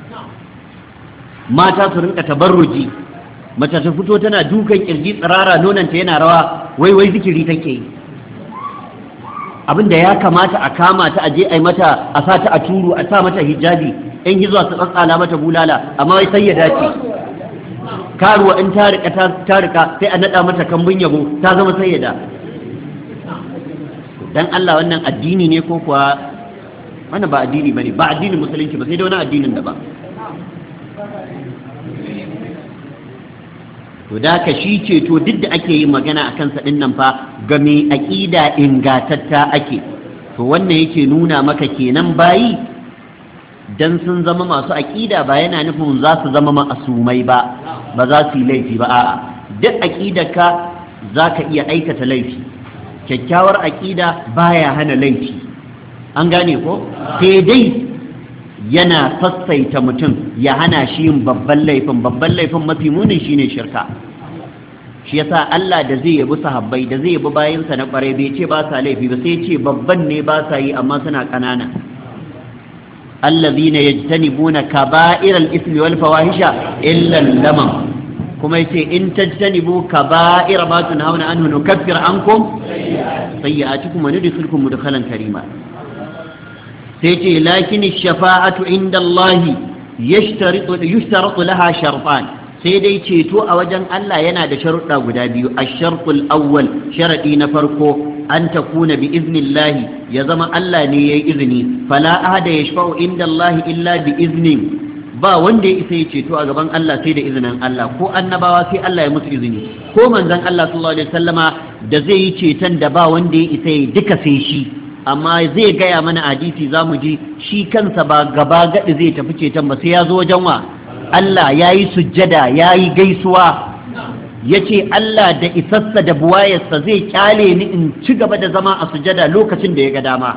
mata su rinka tabarruji mace ta fito tana dukan kirji tsirara nonanta yana rawa wai wai zikiri take yi abinda ya kamata a kama ta aje ai mata a sa ta a turu a sa mata hijabi in hizo su tsatsala mata bulala amma wai sai ya dace karuwa in ta rika ta rika sai a nada mata kambun yabo ta zama sayyada dan Allah wannan addini ne ko kuwa wannan ba addini bane ba addinin musulunci ba sai da wani addinin da ba to da ka shi ceto duk da ake yin magana a kansa din nan fa ga mai aqida ingatatta ake to wannan yake nuna maka kenan bayi dan sun zama masu aqida ba yana nufin za su zama ma'asumai ba ba za su yi laifi ba a'a duk aqidarka zaka iya aikata laifi kyakkyawar aqida baya hana laifi an gane ko sai dai yana sassaita mutum ya hana shi yin babban laifin babban laifin mafi munin shine shirka shi yasa Allah da zai yabi sahabbai da zai yabi bayinsa na kware bai ce ba sa laifi ba sai ce babban ne ba sa yi amma suna kanana allazina yajtanibuna kaba'iral ismi wal fawahisha illa lamam kuma yace in tajtanibu kaba'ira ma tunhauna anhu nukaffir ankum sayyi'atikum wa nudkhilukum mudkhalan karima sai ce lakin shafa'atu inda Allah yushtaratu laha shartan, sai dai ceto a wajen Allah yana da sharuɗa guda biyu. ash-shartul awwal, sharadi na farko, an takuna bi iznillahi, ya zama Allah ne yayi izini. fala ahada yashfa'u inda Allah illa bi iznin, ba wanda ya isa ya ceto a gaban Allah sai da izinin Allah, ko annabawa sai Allah ya musu izini, ko manzon Allah sallallahu alaihi wasallama da zai yi ceton da ba wanda ya isa ya duka sai shi, amma zai gaya mana hadisi zamu ji shi kansa ba gaba gadi zai tafi ceton ba sai ya zo wajen wa Allah, yayi sujjada, yayi gaisuwa, yace Allah da isassa da buwayarsa zai kyale ni in ci gaba da zama a sujjada lokacin da ya ga dama,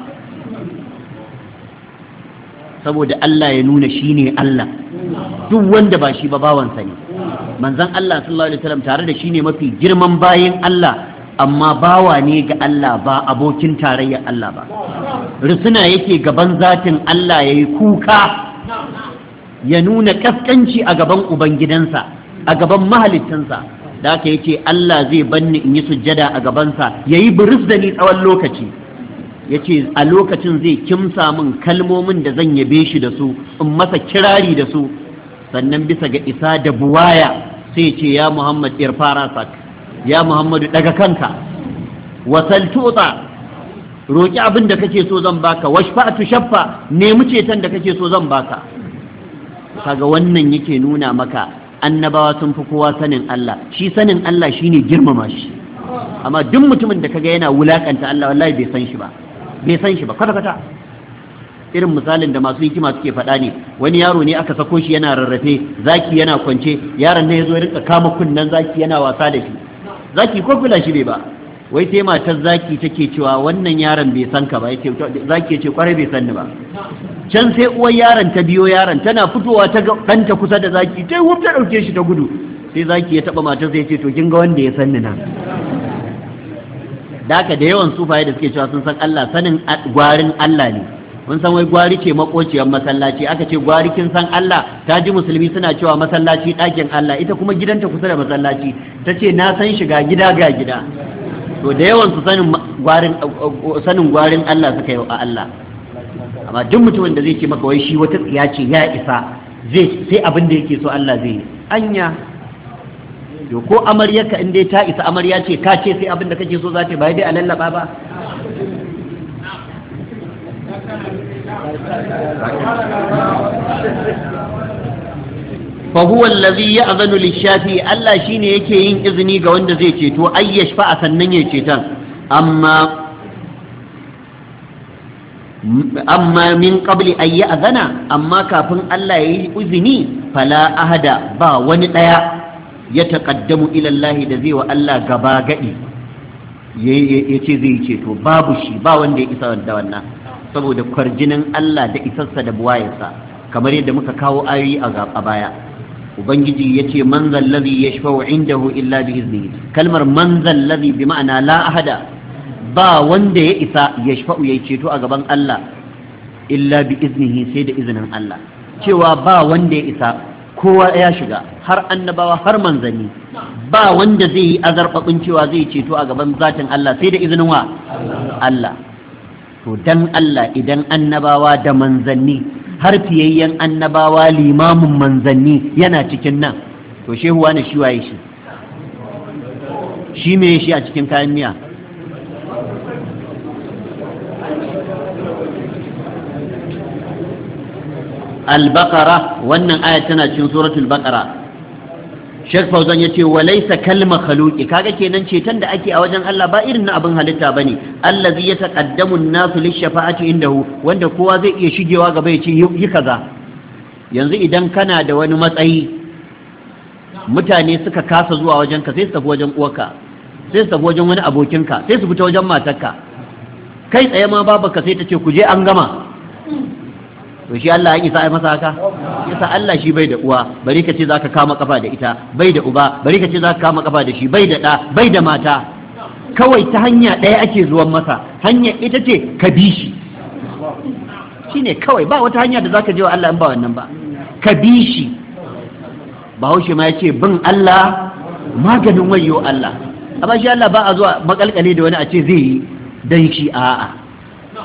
saboda Allah ya nuna shi ne Allah, duk wanda ba shi ba bawansa ne. Manzon Allah sallallahu alaihi wasallam tare da shi ne mafi girman bayin Allah, amma bawa ne ga Allah, ba abokin tarayyar Allah ba. Rusuna yake gaban zatin Allah yayi kuka, ya nuna kaskanci a gaban ubangidansa, a gaban mahalittinsa, da haka yace Allah zai banni in yi sujjada a gabansa, yayi buris da ni tsawon lokaci. ya ce a lokacin zai kimsa min kalmomin da zan yabe shi da su, in masa kirari da su, sannan bisa ga isa da buwaya sai ce ya Muhammad irfara sak, ya Muhammadu daga kanka, wasal tuta, roki abin da kake so zan baka, washfa'tu shaffa, nemi ceton da kake so zan baka. Kaga wannan yake nuna maka annabawa sun fi kowa sanin Allah, shi sanin Allah shine girmama shi, amma duk mutumin da kaga yana wulakanta Allah wallahi bai san shi ba, bai san shi ba kwata-kwata. Irin misalin da masu hikima suke faɗa ne, wani yaro ne aka sako shi yana rarrafe, zaki yana kwance, yaron ne ya zo ya rinka kama kunnen zaki yana wasa da shi, zaki ko kula shi bai ba, wai sai matar zaki take cewa wannan yaron bai san ka ba, yace zaki yace kwarai bai san ni ba. Can sai uwar yaron ta biyo yaron, tana fitowa ta ga ɗanta kusa da zaki, ta wuf ta ɗauke shi ta gudu, sai zaki ya taɓa matar zai ce to kin ga wanda ya san ni nan. Da haka da yawan sufaye da suke cewa sun san Allah, sanin gwarin Allah ne. Mun san wai gwari ce makociyar masallaci, aka ce gwari kin san Allah, ta ji musulmi suna cewa masallaci ɗakin Allah, ita kuma gidanta kusa da masallaci, ta ce na san shiga gida ga gida. To da yawan su sanin gwarin sanin gwarin Allah suka yi wa Allah. Amma duk mutumin da zai ce maka wai shi wata tsiya ce ya isa, zai sai abin da yake so Allah zai yi. Anya yo ko amaryarka in dai ta isa amarya ce, ka ce sai abin da kake so za ta bai dai a lallaba ba. fa huwa allazi ya'zanu lish-shafi, Allah shine yake yin izini ga wanda zai ceto, ay yashfa sannan ya ceton. amma amma min qabli ay ya'zana, amma kafin Allah yayi izini, fala ahada, ba wani daya ya taqaddamu ila Allah da zai wa Allah gaba gadi yace zai ceto, babu shi, ba wanda ya isa da wannan, saboda kwarjinin Allah da isarsa da buwayarsa, kamar yadda muka kawo ayoyi a baya. Ubangiji ya ce man zallazi yashfa'u indahu illa bi iznihi, kalmar man zallazi bi ma'ana la ahada, ba wanda ya isa yashfa'u yayi ceto a gaban Allah illa bi iznihi, sai da izinin Allah. Cewa ba wanda ya isa, kowa ya shiga, har annabawa har manzanni, ba wanda zai yi azarbabin cewa zai ceto a gaban zatin Allah sai da izinin wa Allah. To dan Allah, idan annabawa da manzanni, har fiyayyen annabawa limamin manzanni yana cikin nan, to shehu wani shi waye shi? Shi me shi a cikin kayan miya? Al-Baqara, wannan aya tana cikin suratul Baqara. Sheikh Fauzan yace walaysa kalma khaluqi, kaga kenan ceton da ake a wajen Allah ba irin na abin halitta bane. Allazi yataqaddamu an-nasu lish-shafa'ati indahu, wanda kowa zai iya shigewa gaba yace yi kaza. Yanzu idan kana da wani matsayi, mutane suka kasa zuwa wajen ka, sai su tafi wajen uwarka, sai su tafi wajen wani abokinka, sai su fita wajen matarka, kai tsaye ma babarka sai ta ce ku je an gama. To shi Allah ya isa ai masa haka? Yasa Allah shi bai da uwa, bari ka ce zaka kama kafa da ita, bai da uba, bari ka ce zaka kama kafa da shi, bai da da, bai da mata. Kawai ta hanya ɗaya ake zuwan masa, hanya ita ce ka bi shi. Shine kawai, ba wata hanya da zaka je wa Allah in ba wannan ba. Ka bi shi. Bahaushe ma yace bin Allah maganin wayo Allah. Amma shi Allah ba a zuwa makalkale da wani a ce zai yi dan shi, a'a.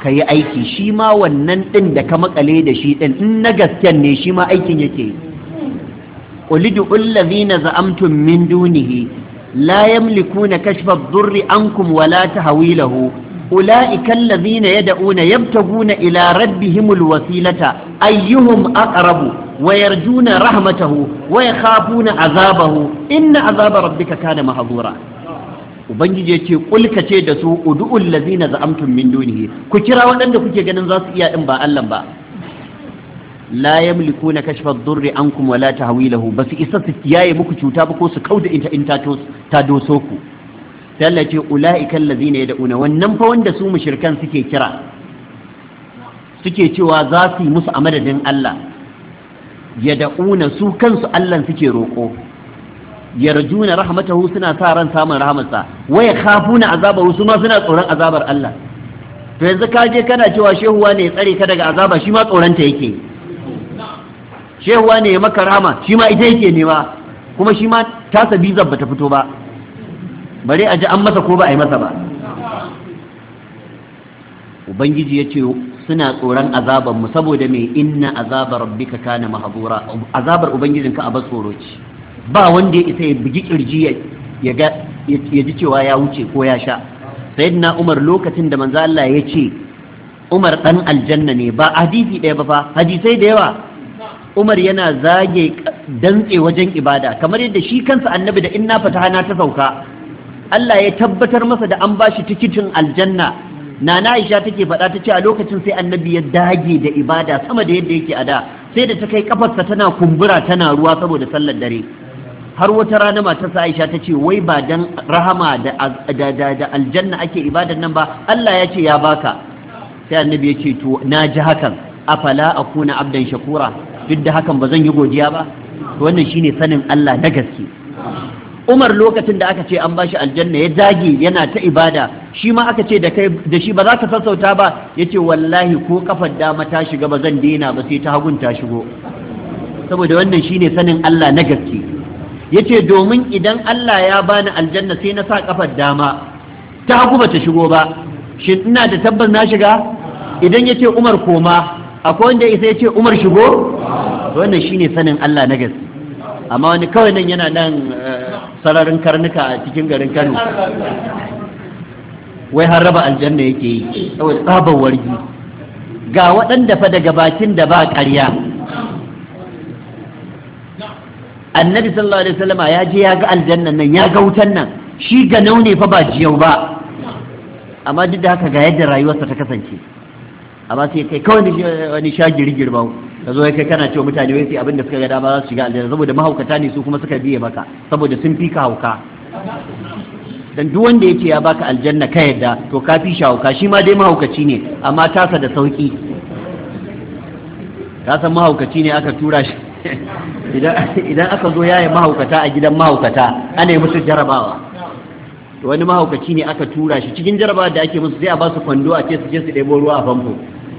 ka yi aiki shi ma wannan ɗin da ka makale da shi ɗin in na gasken ne shi ma aikin yake ulidu allazina za'amtum min dunihi la yamlikuna kashfa ad-durri ankum wala tahwilahu ulaika allazina yad'una yabtaguna ila rabbihimul wasilata ayyuhum aqrabu wa yarjuna rahmatahu wa yakhafuna azabahu inna azaba rabbika kana mahdura ubangiji yace kulka ce da su ud'ul ladzina za'amtum min dunihi ku kira waɗanda kuke ganin za su iya din ba Allah ba la yamlikuna kashfa ad-durri ankum wala tahwilahu basu isa su kiyaye muku cuta ba ko su kauda inta inta ta doso ku sai Allah ce ulaika allazina yad'una wannan fa wanda su mushrikan suke kira suke cewa za su yi musu a madadin Allah yad'una su kansu Allah suke roko yarjuna rahmatahu suna sa ran samun rahmarsa waya khafuna azabahu su ma suna tsoron azabar Allah to yanzu ka je kana cewa shehuwa ne ya tsare ka daga azaba shi ma tsoron ta yake shehuwa ne ya maka rahama shi ma ita yake nema kuma shi ma tasa bizar bata fito ba bare a ji an masa ko ba a yi masa ba ubangiji ya ce suna tsoron azabar mu saboda mai inna azabar rabbika kana mahdura azabar ubangijinka a bas tsoro ce ba wanda ya isa ya bugi kirji ya ga ya ji cewa ya wuce ko ya sha sayyidina Umar lokacin da manzo Allah ya ce Umar dan aljanna ne ba hadisi ɗaya ba fa hadisai da yawa Umar yana zage dantse wajen ibada kamar yadda shi kansa annabi da inna fatahana ta sauka Allah ya tabbatar masa da an bashi tikitin aljanna nana Aisha take faɗa ta ce a lokacin sai annabi ya dage da ibada sama da yadda yake a da sai da ta kai kafarsa tana kumbura tana ruwa saboda sallar dare har wata rana matarsa Aisha ta ce wai ba dan rahama da da da aljanna ake ibadan nan ba Allah ya ce ya baka sai annabi ya ce to na ji hakan afala akuna abdan shakura duk da hakan ba zan yi godiya ba to wannan shine sanin Allah na gaske Umar lokacin da aka ce an bashi aljanna ya dage yana ta ibada shi ma aka ce da kai da shi ba za ka sassauta ba yace wallahi ko kafar dama ta shiga ba zan daina ba sai ta hagun ta shigo saboda wannan shine sanin Allah na gaske yace domin idan Allah ya bani aljanna sai na sa kafar dama ta hagu ba ta shigo ba shin ina da tabbas na shiga idan yace Umar koma akwai wanda sai yace Umar shigo wannan shine sanin Allah na gaske amma wani kawai nan yana nan sararin karnuka a cikin garin Kano wai har raba aljanna yake yi saboda tsabar wargi ga waɗanda fa daga bakin da ba ƙarya annabi sallallahu alaihi wasallam ya je ya ga aljannan nan ya ga wutan nan shi ga naune fa ba jiyau ba amma duk da haka ga yadda rayuwarsa ta kasance amma sai kai kawai wani sha girgir ba ka zo kai kana cewa mutane wai sai abin da suka ga dama za su shiga aljanna saboda mahaukata ne su kuma suka biye maka saboda sun fi ka hauka dan duk wanda yake ya baka aljanna ka yadda to ka fi shi hauka shi ma dai mahaukaci ne amma tasa da sauki ka san mahaukaci ne aka tura shi idan aka zo yaye mahaukata a gidan mahaukata ana yi musu jarabawa wani mahaukaci ne aka tura shi cikin jarabawa da ake musu sai a ba su kwando a ce su je su ɗebo ruwa a famfo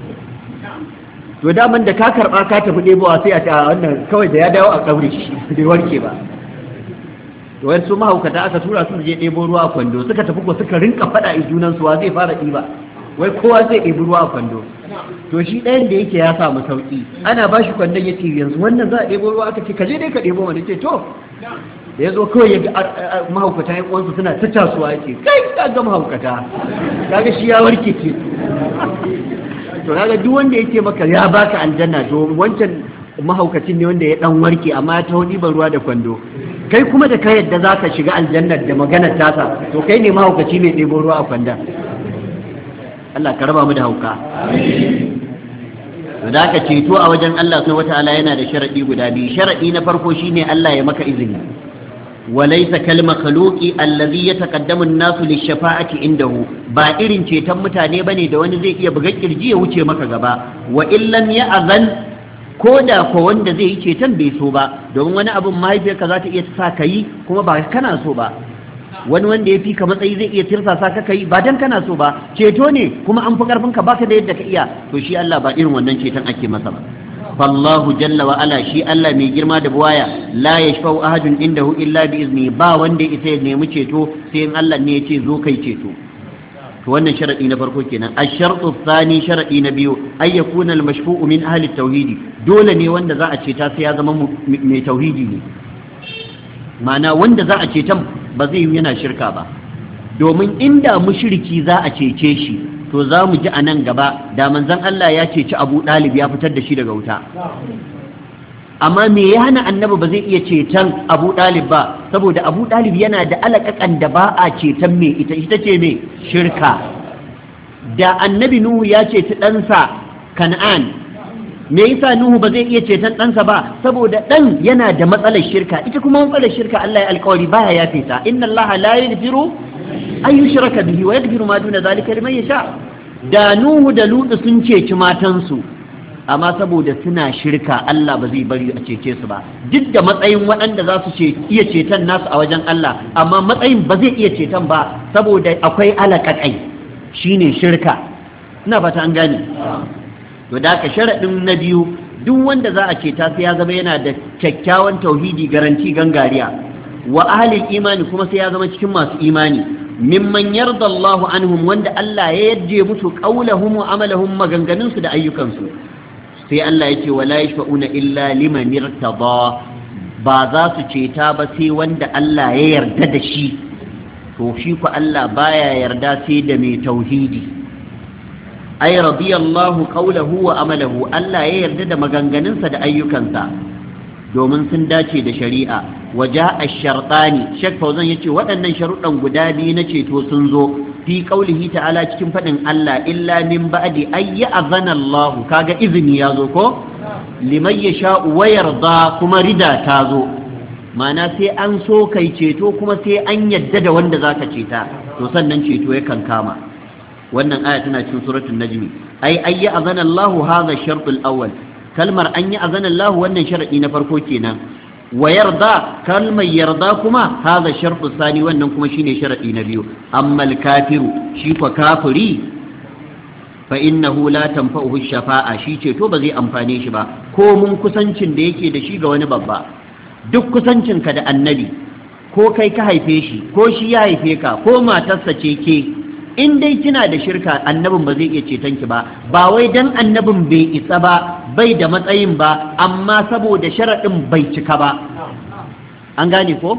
to daman da ka karɓa ka tafi ɗebowa sai a ta wannan kawai da ya dawo a ƙauri shi bai warke ba to wani su mahaukata aka tura su je ɗebo ruwa a kwando suka tafi ko suka rinka faɗa a junansu wa zai fara ɗiba wai kowa zai ɗebi ruwa a kwando to shi ɗayan da yake ya samu sauƙi ana ba shi kwandon ya ce yanzu wannan za a ɗebo ruwa aka ce ka je dai ka ɗebo wani ce to da ya zo kawai ya ga mahaukata yan uwansu suna ta tasowa ya ce kai ka ga mahaukata kaga shi ya warke ce to kaga duk wanda yake maka ya baka aljanna to wancan mahaukacin ne wanda ya dan warke amma ya taho ɗiban ruwa da kwando kai kuma da ka yadda za ka shiga aljannar da maganar tasa to kai ne mahaukaci mai ɗebo ruwa a kwandon Allah ka raba mu da hauka to da ka ceto a wajen Allah subhanahu wataala yana da sharadi guda biyu sharadi na farko shine Allah ya maka izini walaysa kal makhluqi alladhi yataqaddamu an-nasu lish-shafa'ati indahu ba irin ceton mutane bane da wani zai iya buga kirji ya wuce maka gaba wa illam ya'zan ko da ko wanda zai yi ceton bai so ba domin wani abun mahaifiyarka za ta iya sa ka yi kuma ba kana so ba wani wanda ya fi ka matsayi zai iya tirsasa ka kai ba dan kana so ba ceto ne kuma an fi karfin ka baka da yadda ka iya to shi Allah ba irin wannan ceton ake masa ba fallahu jalla wa ala shi Allah mai girma da buwaya la yashfa'u ahadun indahu illa bi izni ba wanda ya isa ya nemi ceto sai in Allah ne ya ce zo kai ceto to wannan sharadi na farko kenan ash-shartu thani sharadi na biyu ay yakuna al-mashfu'u min ahli at-tauhid dole ne wanda za a ceta sai ya zama mai tauhidi ne ma'ana wanda za a cetan ba zai yi yana shirka ba domin inda mushriki za a cece shi to za mu ji a nan gaba da manzon Allah ya ceci Abu Dalib ya fitar da shi daga wuta amma me ya hana annabi ba zai iya ceton Abu Dalib ba saboda Abu Dalib yana da alaƙaƙan da ba a ceton me ita ita ce me shirka da annabi Nuhu ya ceci ɗansa Kan'an me yasa Nuhu ba zai iya ceton ɗansa ba saboda ɗan yana da matsalar shirka ita kuma matsalar shirka Allah ya alƙawari baya yafe ta inna Allah la yaghfiru an yushraka bihi wa yaghfiru ma duna zalika liman yasha da Nuhu da Lutu sun ceci matansu amma saboda suna shirka Allah ba zai bari a cece su ba duk da matsayin waɗanda za su iya ceton nasu a wajen Allah amma matsayin ba zai iya ceton ba saboda akwai alaƙaƙai shine shirka ina fata an gane to da ka sharaɗin na biyu duk wanda za a ceta sai ya zama yana da kyakkyawan tauhidi garanti gangariya wa ahlil imani kuma sai ya zama cikin masu imani mimman yarda Allahu anhum wanda Allah ya yarje musu qaulahum wa amalahum maganganun su da ayyukansu sai Allah yake wala yashfa'una illa liman irtada ba za su ceta ba sai wanda Allah ya yarda da shi to shi ku Allah baya yarda sai da mai tauhidi ay radiyallahu qawluhu wa amalahu Allah ya yarda da maganganunsa da ayyukansa domin sun dace da shari'a waja ash-shartani Sheikh Fauzan yace waɗannan sharuɗan guda biyu na ceto sun zo fi qaulihi ta'ala cikin fadin Allah illa min ba'di ay ya'zana Allah kaga izini yazo ko liman yasha wa yarda kuma rida ta zo ma'ana sai an so kai ceto kuma sai an yadda da wanda zaka ceta to sannan ceto ya kankama wannan aya tana cikin suratul najmi ay ay ya'zana Allah hadha ash-shart al-awwal kalmar an ya'zana Allah wannan sharadi na farko kenan wa yarda kalmar yarda kuma haza shartu sani wannan kuma shine sharadi na biyu amma al-kafiru shi fa kafiri fa innahu la tanfa'uhu shafa'a shi ce to ba zai amfane shi ba ko mun kusancin da yake da shi ga wani babba duk kusancin ka da annabi ko kai ka haife shi ko shi ya haife ka ko matarsa ce ke in dai kina da shirka annabin ba zai iya ceton ki ba ba wai dan annabin bai isa ba bai da matsayin ba amma saboda sharaɗin bai cika ba an gane ko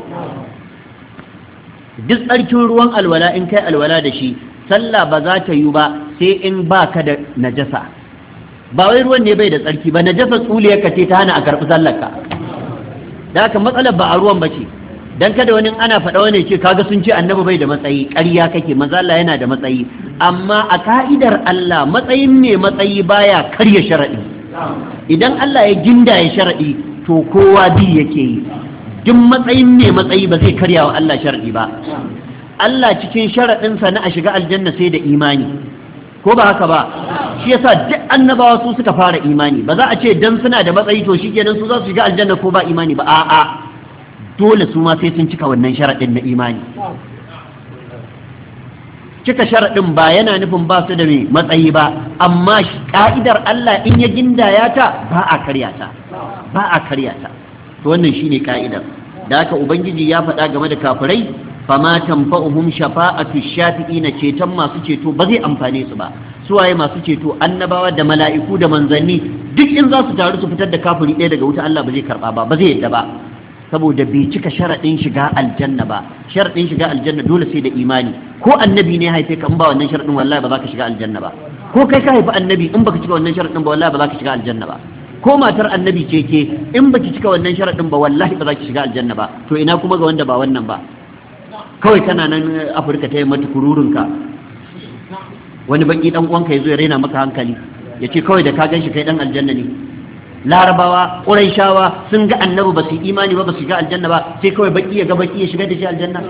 duk tsarkin ruwan alwala in kai alwala da shi sallah ba za ta yi ba sai in ba ka da najasa ba wai ruwan ne bai da tsarki ba najasa tsuliyar ka ce ta hana a karɓi sallarka da haka matsalar ba a ruwan ba ce dan kada wani ana faɗa wani ce kaga sun ce annabi bai da matsayi ƙarya kake maza Allah yana da matsayi amma a ka'idar Allah matsayin mai matsayi baya karya sharadi idan Allah ya ginda ya sharadi to kowa bi yake yi duk matsayin mai matsayi ba zai karya wa Allah sharadi ba Allah cikin sharadin sa na a shiga aljanna sai da imani ko ba haka ba shi yasa duk annabawa su suka fara imani ba za a ce dan suna da matsayi to shikenan su za su shiga aljanna ko ba imani ba a'a dole su ma sai sun cika wannan sharaɗin na imani cika sharaɗin ba yana nufin ba su da mai matsayi ba amma ka'idar Allah in ya gindaya ta ba a karya ta ba a karya ta to wannan shine ka'idar da haka ubangiji ya faɗa game da kafirai fama tanfa'uhum shafa'atu shafi'ina ceton masu ceto ba zai amfane su ba suwaye masu ceto annabawa da mala'iku da manzanni duk in za su taru su fitar da kafiri ɗaya daga wuta Allah ba zai karɓa ba ba zai yadda ba saboda bai cika sharaɗin shiga aljanna ba sharaɗin shiga aljanna dole sai da imani ko annabi ne haife ka in ba wannan sharaɗin wallahi ba za ka shiga aljanna ba ko kai ka haifi annabi in baka cika wannan sharaɗin ba wallahi ba za ka shiga aljanna ba ko matar annabi ce ke in baki cika wannan sharaɗin ba wallahi ba za ki shiga aljanna ba to ina kuma ga wanda ba wannan ba kawai kana nan Afirka ta yi mata kururunka wani baki dan uwanka ya zo ya raina maka hankali ya ce kawai da ka gan shi kai dan aljanna ne larabawa ƙuraishawa sun ga annabi ba su yi imani ba ba su shiga aljanna ba sai kawai baki ya ga baki ya shiga da shi aljanna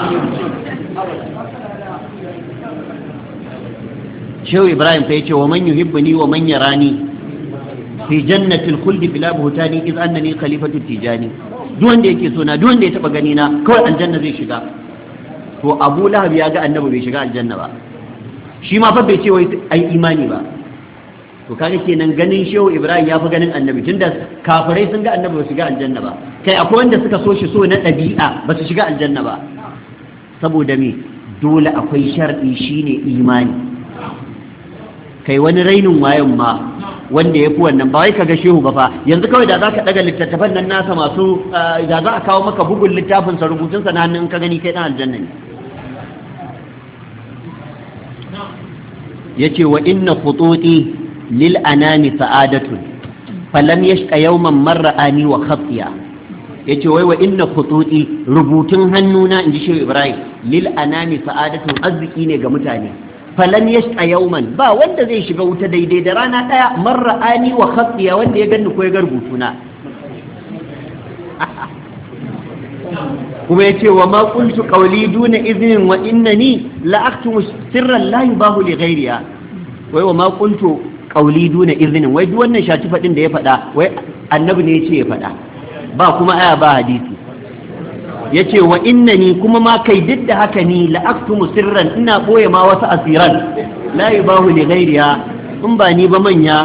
shehu ibrahim fa yace wa man yuhibbuni wa man yarani fi jannatil khuldi bila buhtani iz annani khalifatu tijani duk wanda yake so na duk wanda ya taba gani na kawai aljanna zai shiga to abu lahab ya ga annabi bai shiga aljanna ba shi ma fa bai ce wai ai imani ba to kaga kenan ganin shehu ibrahim ya fi ganin annabi tunda kafirai sun ga annabi ba su shiga aljanna ba kai akwai wanda suka so shi so na ɗabi'a ba su shiga aljanna ba saboda me dole akwai sharɗi shine imani. Kai wani rainin wayan ma wanda ya fi wannan ba wai ka ga shehu ba fa yanzu kawai da za ka ɗaga littattafan nan nasa masu da za a kawo maka bugun littafinsa rubutunsa na hannun ka gani kai ɗan aljanna ne. ya ce wa inna khututi lil anami sa'adatun falam yashqa yawman marra'ani wa khatiya. ya ce wai wa inna khututi rubutun hannuna in ji shehu Ibrahim lil anami sa'adatun arziki ne ga mutane. falan yashqa yawman ba wanda zai shiga wuta daidai da rana daya marra'ani wa khatiya wanda ya ganni ko ya garbutu na. kuma yace wa ma qultu qawli duna idhnin wa innani la aktumu sirran la yubahu li ghayriha. wai wa ma qultu qawli duna idhnin wai duk wannan shaci fadin da ya fada wai annabi ne yace ya fada ba kuma aya ba hadisi. yace wa innani kuma ma kai duk da haka ni la aktumu sirran ina boye ma wasu asiran la yubahu li ghayriha in ba ni ba manya.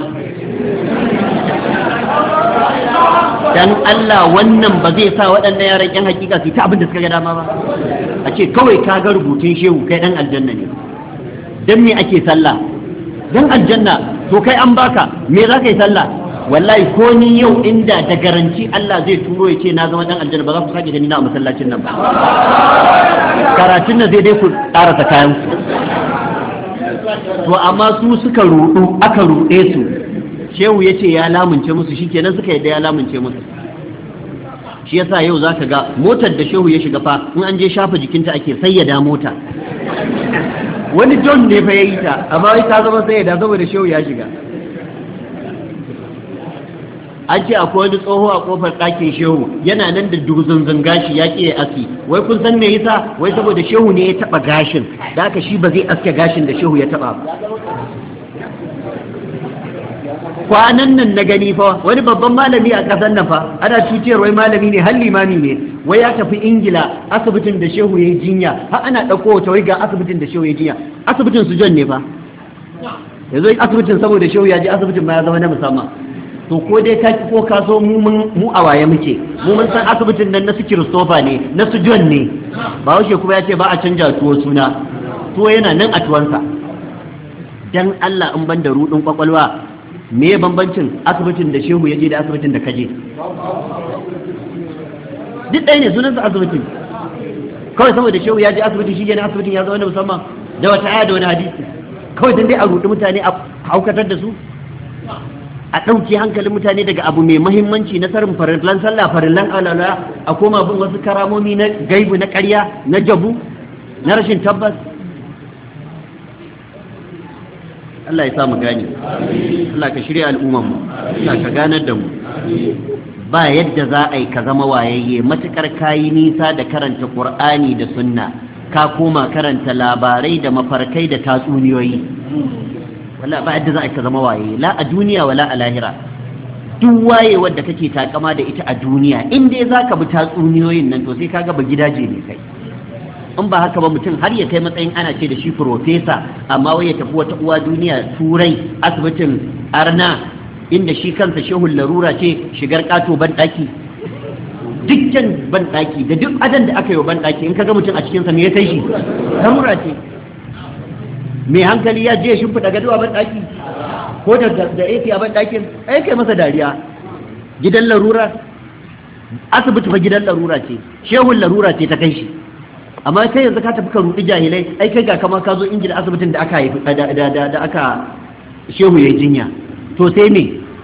dan Allah wannan ba zai sa waɗannan yaran yan hakika su ta abin da suka ga dama ba. a ce kawai ka ga rubutun shehu kai dan aljanna ne. dan me ake sallah? dan aljanna. to kai an baka me za ka yi sallah? wallahi ko ni yau inda da garanci Allah zai turo ya ce na zama dan aljanna ba za ku sake gani na a masallacin nan ba. karatun nan zai dai ku karasa kayan ku. to amma su suka rudu aka rude su. shehu ya ce ya lamunce musu shikenan suka yadda ya lamunce musu. shi yasa yau zaka ga motar da shehu ya shiga fa in an je shafa jikinta ake sayyada mota. wani John ne fa yayi ta amma wai ta zama sayyada saboda shehu ya shiga. an ce akwai wani tsoho a kofar ɗakin shehu yana nan da durzunzun gashi ya ƙi aski. wai kun san me yasa? wai saboda shehu ne ya taɓa gashin da haka shi ba zai aske gashin da shehu ya taɓa ba. kwanan nan na gani fa wani babban malami a ƙasar nan fa ana cuciyar wai malami ne har limami ne wai ya tafi ingila asibitin da shehu ya yi jinya har ana ɗauko wata wai ga asibitin da shehu ya yi jinya. asibitin su John ne fa yanzu asibitin saboda shehu ya je asibitin ma ya zama na musamman. to ko dai ka ko ka so mu mu a waye muke mu mun san asibitin nan na su Christopher ne na su John ne. ba wuce kuma ya ce ba a canja tuwo suna tuwo yana nan a tuwansa. dan Allah in ban da rudin kwakwalwa me bambancin asibitin da shehu ya je da asibitin da kaje? duk ɗaya ne sunansa asibitin. kawai saboda shehu ya je asibitin shi ne asibitin ya zama na musamman da wata aya da wani hadisi kawai dan dai a rudi mutane a haukatar da su a ɗauki hankalin mutane daga abu mai mahimmanci na sarin farillan sallah farillan alala a koma bin wasu karamomi na gaibu na ƙarya na jabu na rashin tabbas. Allah ya sa mu gane. Allah ka shirya al'umman mu. Allah ka ganar da mu. ba yadda za a yi ka zama wayayye matukar kayi nisa da karanta Qur'ani da sunna ka koma karanta labarai da mafarkai da tatsuniyoyi. wala ba yadda za a yi ka zama wayayye la a duniya wala a lahira. duk waye wadda kake takama da ita a duniya in dai zaka bi tatsuniyoyin nan to sai kaga ba gidaje ne kai. in ba haka ba mutum har ya kai matsayin ana ce da shi profesa amma wai ya tafi wata uwa duniya turai asibitin arna inda shi kansa shehun larura ce shigar kato ban daki dukkan ban daki da duk adan da aka yi wa ban daki in kaga mutum a cikin sa me ya kai shi larura ce. mai hankali ya je shimfiɗa gado a ban daki ko da da yake a ban dakin ai kai masa dariya. gidan larura asibiti fa gidan larura ce shehun larura ce ta kai shi amma kai yanzu ka tafi ka rudi jahilai ai kai ga kama ka zo ingila asibitin da aka haifi da da da aka shehu yayi jinya to sai me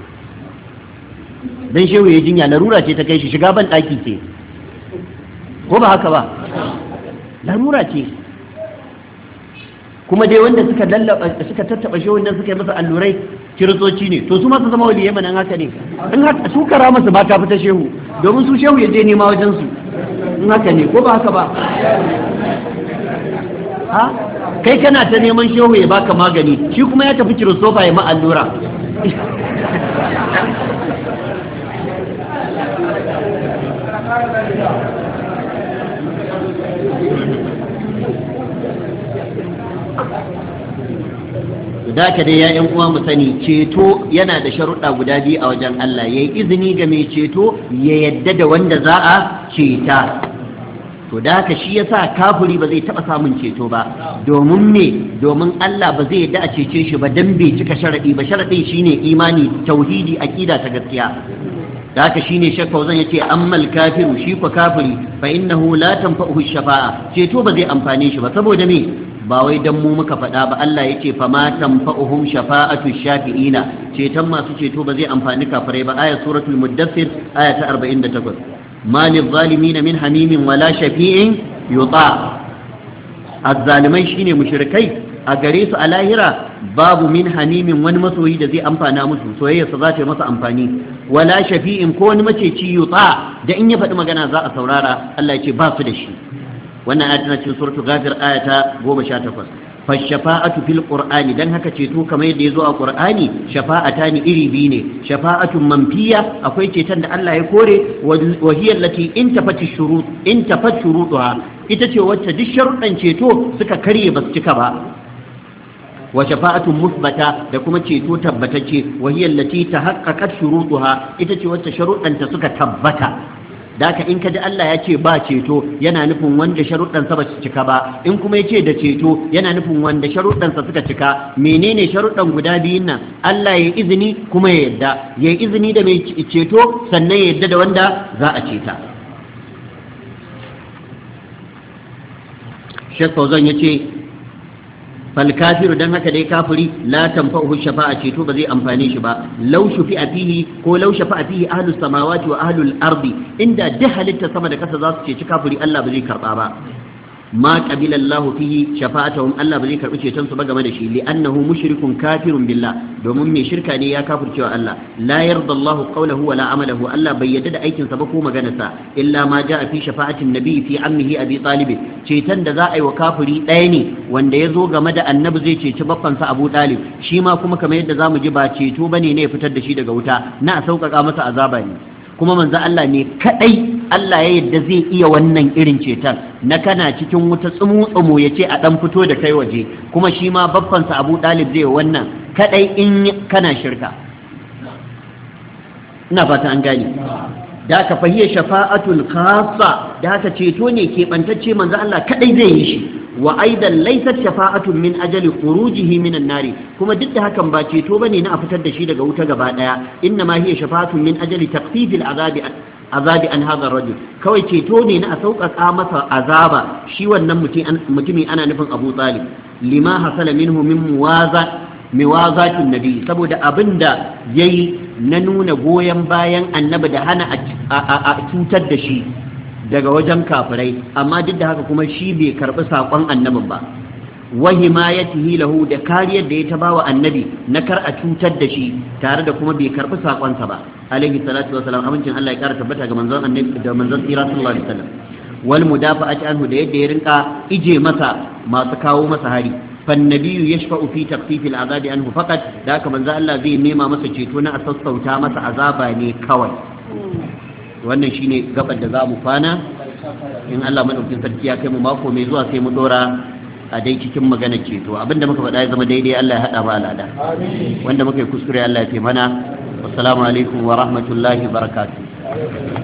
dan shehu yayi jinya larura ce ta kai shi shiga ban daki ce ko ba haka ba larura ce. kuma dai wanda suka lallaba suka tattaba shehun nan suka yi masa allurai kiristoci ne to su ma su zama waliyai manan haka ne in haka su kara masa ba ta fita shehu domin su shehu ya je nema wajen su in haka ne ko ba haka ba ha kai kana ta neman shehu ya baka magani shi kuma ya tafi kiristofa ya ma allura. da ka dai ya yan uwa mu sani ceto yana da sharuɗa guda biyu a wajen Allah yayi izini ga mai ceto ya yadda da wanda za a ceta to to da haka shi yasa kafiri ba zai taba samun ceto ba domin me domin Allah ba zai yadda a cece shi ba dan bai cika sharadi ba sharadin shine imani tauhidi aqida ta gaskiya da haka shine shakka zan yace ammal kafiru shi ko kafiri fa innahu la tanfa'uhu shafa'a ceto ba zai amfane shi ba saboda me ba wai dan mu muka faɗa ba Allah yace fa ma tanfa'uhum shafa'atu shafi'ina ceton masu ceto ba zai amfani kafirai ba ayat suratul muddathir aya ta arba'in da takwas ma lizzalimina min hamimin wala shafi'in yuta azzalimai shine mushrikai a gare su a lahira babu min hamimin wani masoyi da zai amfana musu soyayyarsa za ta yi masa amfani wala shafi'in ko wani maceci yuta da in ya faɗi magana za a saurara Allah ya ce ba su da shi wannan ayat tana cikin suratul ghafir aya ta goma sha takwas fa shafa'atu fil qur'ani dan haka ceto kamar yadda yazo a qur'ani shafa'atani iri biyu ne shafa'atun manfiya akwai ceton da Allah ya kore wa hiya allati in tafati shurut in tafat shurutuha ita ce wacce duk sharuɗan ceto suka karye ba su cika ba wa shafa'atun musbata da kuma ceto tabbatacce wa hiya allati tahaqqaqat shurutuha ita ce wacce sharuɗanta suka tabbata da haka in kaji Allah ya ce ba ceto yana nufin wanda sharuɗansa ba su cika ba in kuma ya ce da ceto yana nufin wanda sharuɗansa suka cika menene sharuɗan guda biyun nan Allah ya izini kuma ya yadda ya izini da mai ceto sannan ya yadda da wanda za a ceta Sheikh Fauzan ya ce falkafiru dan haka dai kafiri la tanfa'uhu shafa'a ceto ba zai amfane shi ba law shufi'a fihi ko law shafa'a fihi ahlus samawati wa ahlul ardi inda duk halitta sama da kasa za su ceci kafiri Allah ba zai karba ba ma qabila Allah fihi shafa'atuhum Allah ba zai karbi ceton su ba game da shi li'annahu mushrikun kafirun billah domin mai shirka ne ya kafircewa Allah la yarda Allah qawlahu wa la amalahu Allah bai yarda da aikin sa ba ko maganarsa illa ma ja'a fi shafa'atin nabi fi ammihi abi talib ceton da za a yi wa kafiri ɗaya ne wanda ya zo game da annabi zai ceci baffansa Abu Talib shi ma kuma kamar yadda zamu ji ba ceto bane ne ya fitar da shi daga wuta na sauƙaƙa masa azaba ne kuma manzo Allah ne kadai Allah ya yadda zai iya wannan irin ceton na kana cikin wuta tsumu tsumu yace a dan fito da kai waje kuma shi ma baffansa Abu Talib zai wannan kadai in kana shirka ina fata an gane da ka fahiya shafa'atul khassa da haka ceto ne ke bantacce manzo Allah kadai zai yi shi wa aidan laysat shafa'atun min ajali khurujihi minan nari kuma duk da hakan ba ceto bane na a fitar da shi daga wuta gaba daya inna ma hiya shafa'atun min ajali taqfifil azabi azabi an hadha ar-rajul kawai ceto ne na a sauƙaƙa masa azaba shi wannan mutumi ana nufin Abu Talib lima hasala minhu min muwaza miwazatin nabi saboda abinda yayi na nuna goyen bayan annabi da hana a cutar da shi daga wajen kafirai amma duk da haka kuma shi bai karbi sakon annabin ba wa himayatihi lahu da kariyar da ya ta bawa annabi na kar a cutar da shi tare da kuma bai karbi sakonsa ba alaihi salatu wasalam amincin Allah ya kara tabbata ga manzon annabi da manzon tsira sallallahu alaihi wasallam wal mudafa'ati anhu da yadda ya rinka ije masa masu kawo masa hari فالنبي يشفع في تخفيف العذاب عنه فقط ذاك من ذا الله زي نيما masa ceto na sassauta masa azaba ne kawai wannan shine gabar da zamu fana in Allah madaukakin sarki ya kai mu mako mai zuwa sai mu dora a dai cikin magana ceto abinda muka faɗa ya zama daidai Allah ya hada ba alada wanda muka yi kuskure Allah ya taimana wassalamu alaikum wa rahmatullahi wa barakatuh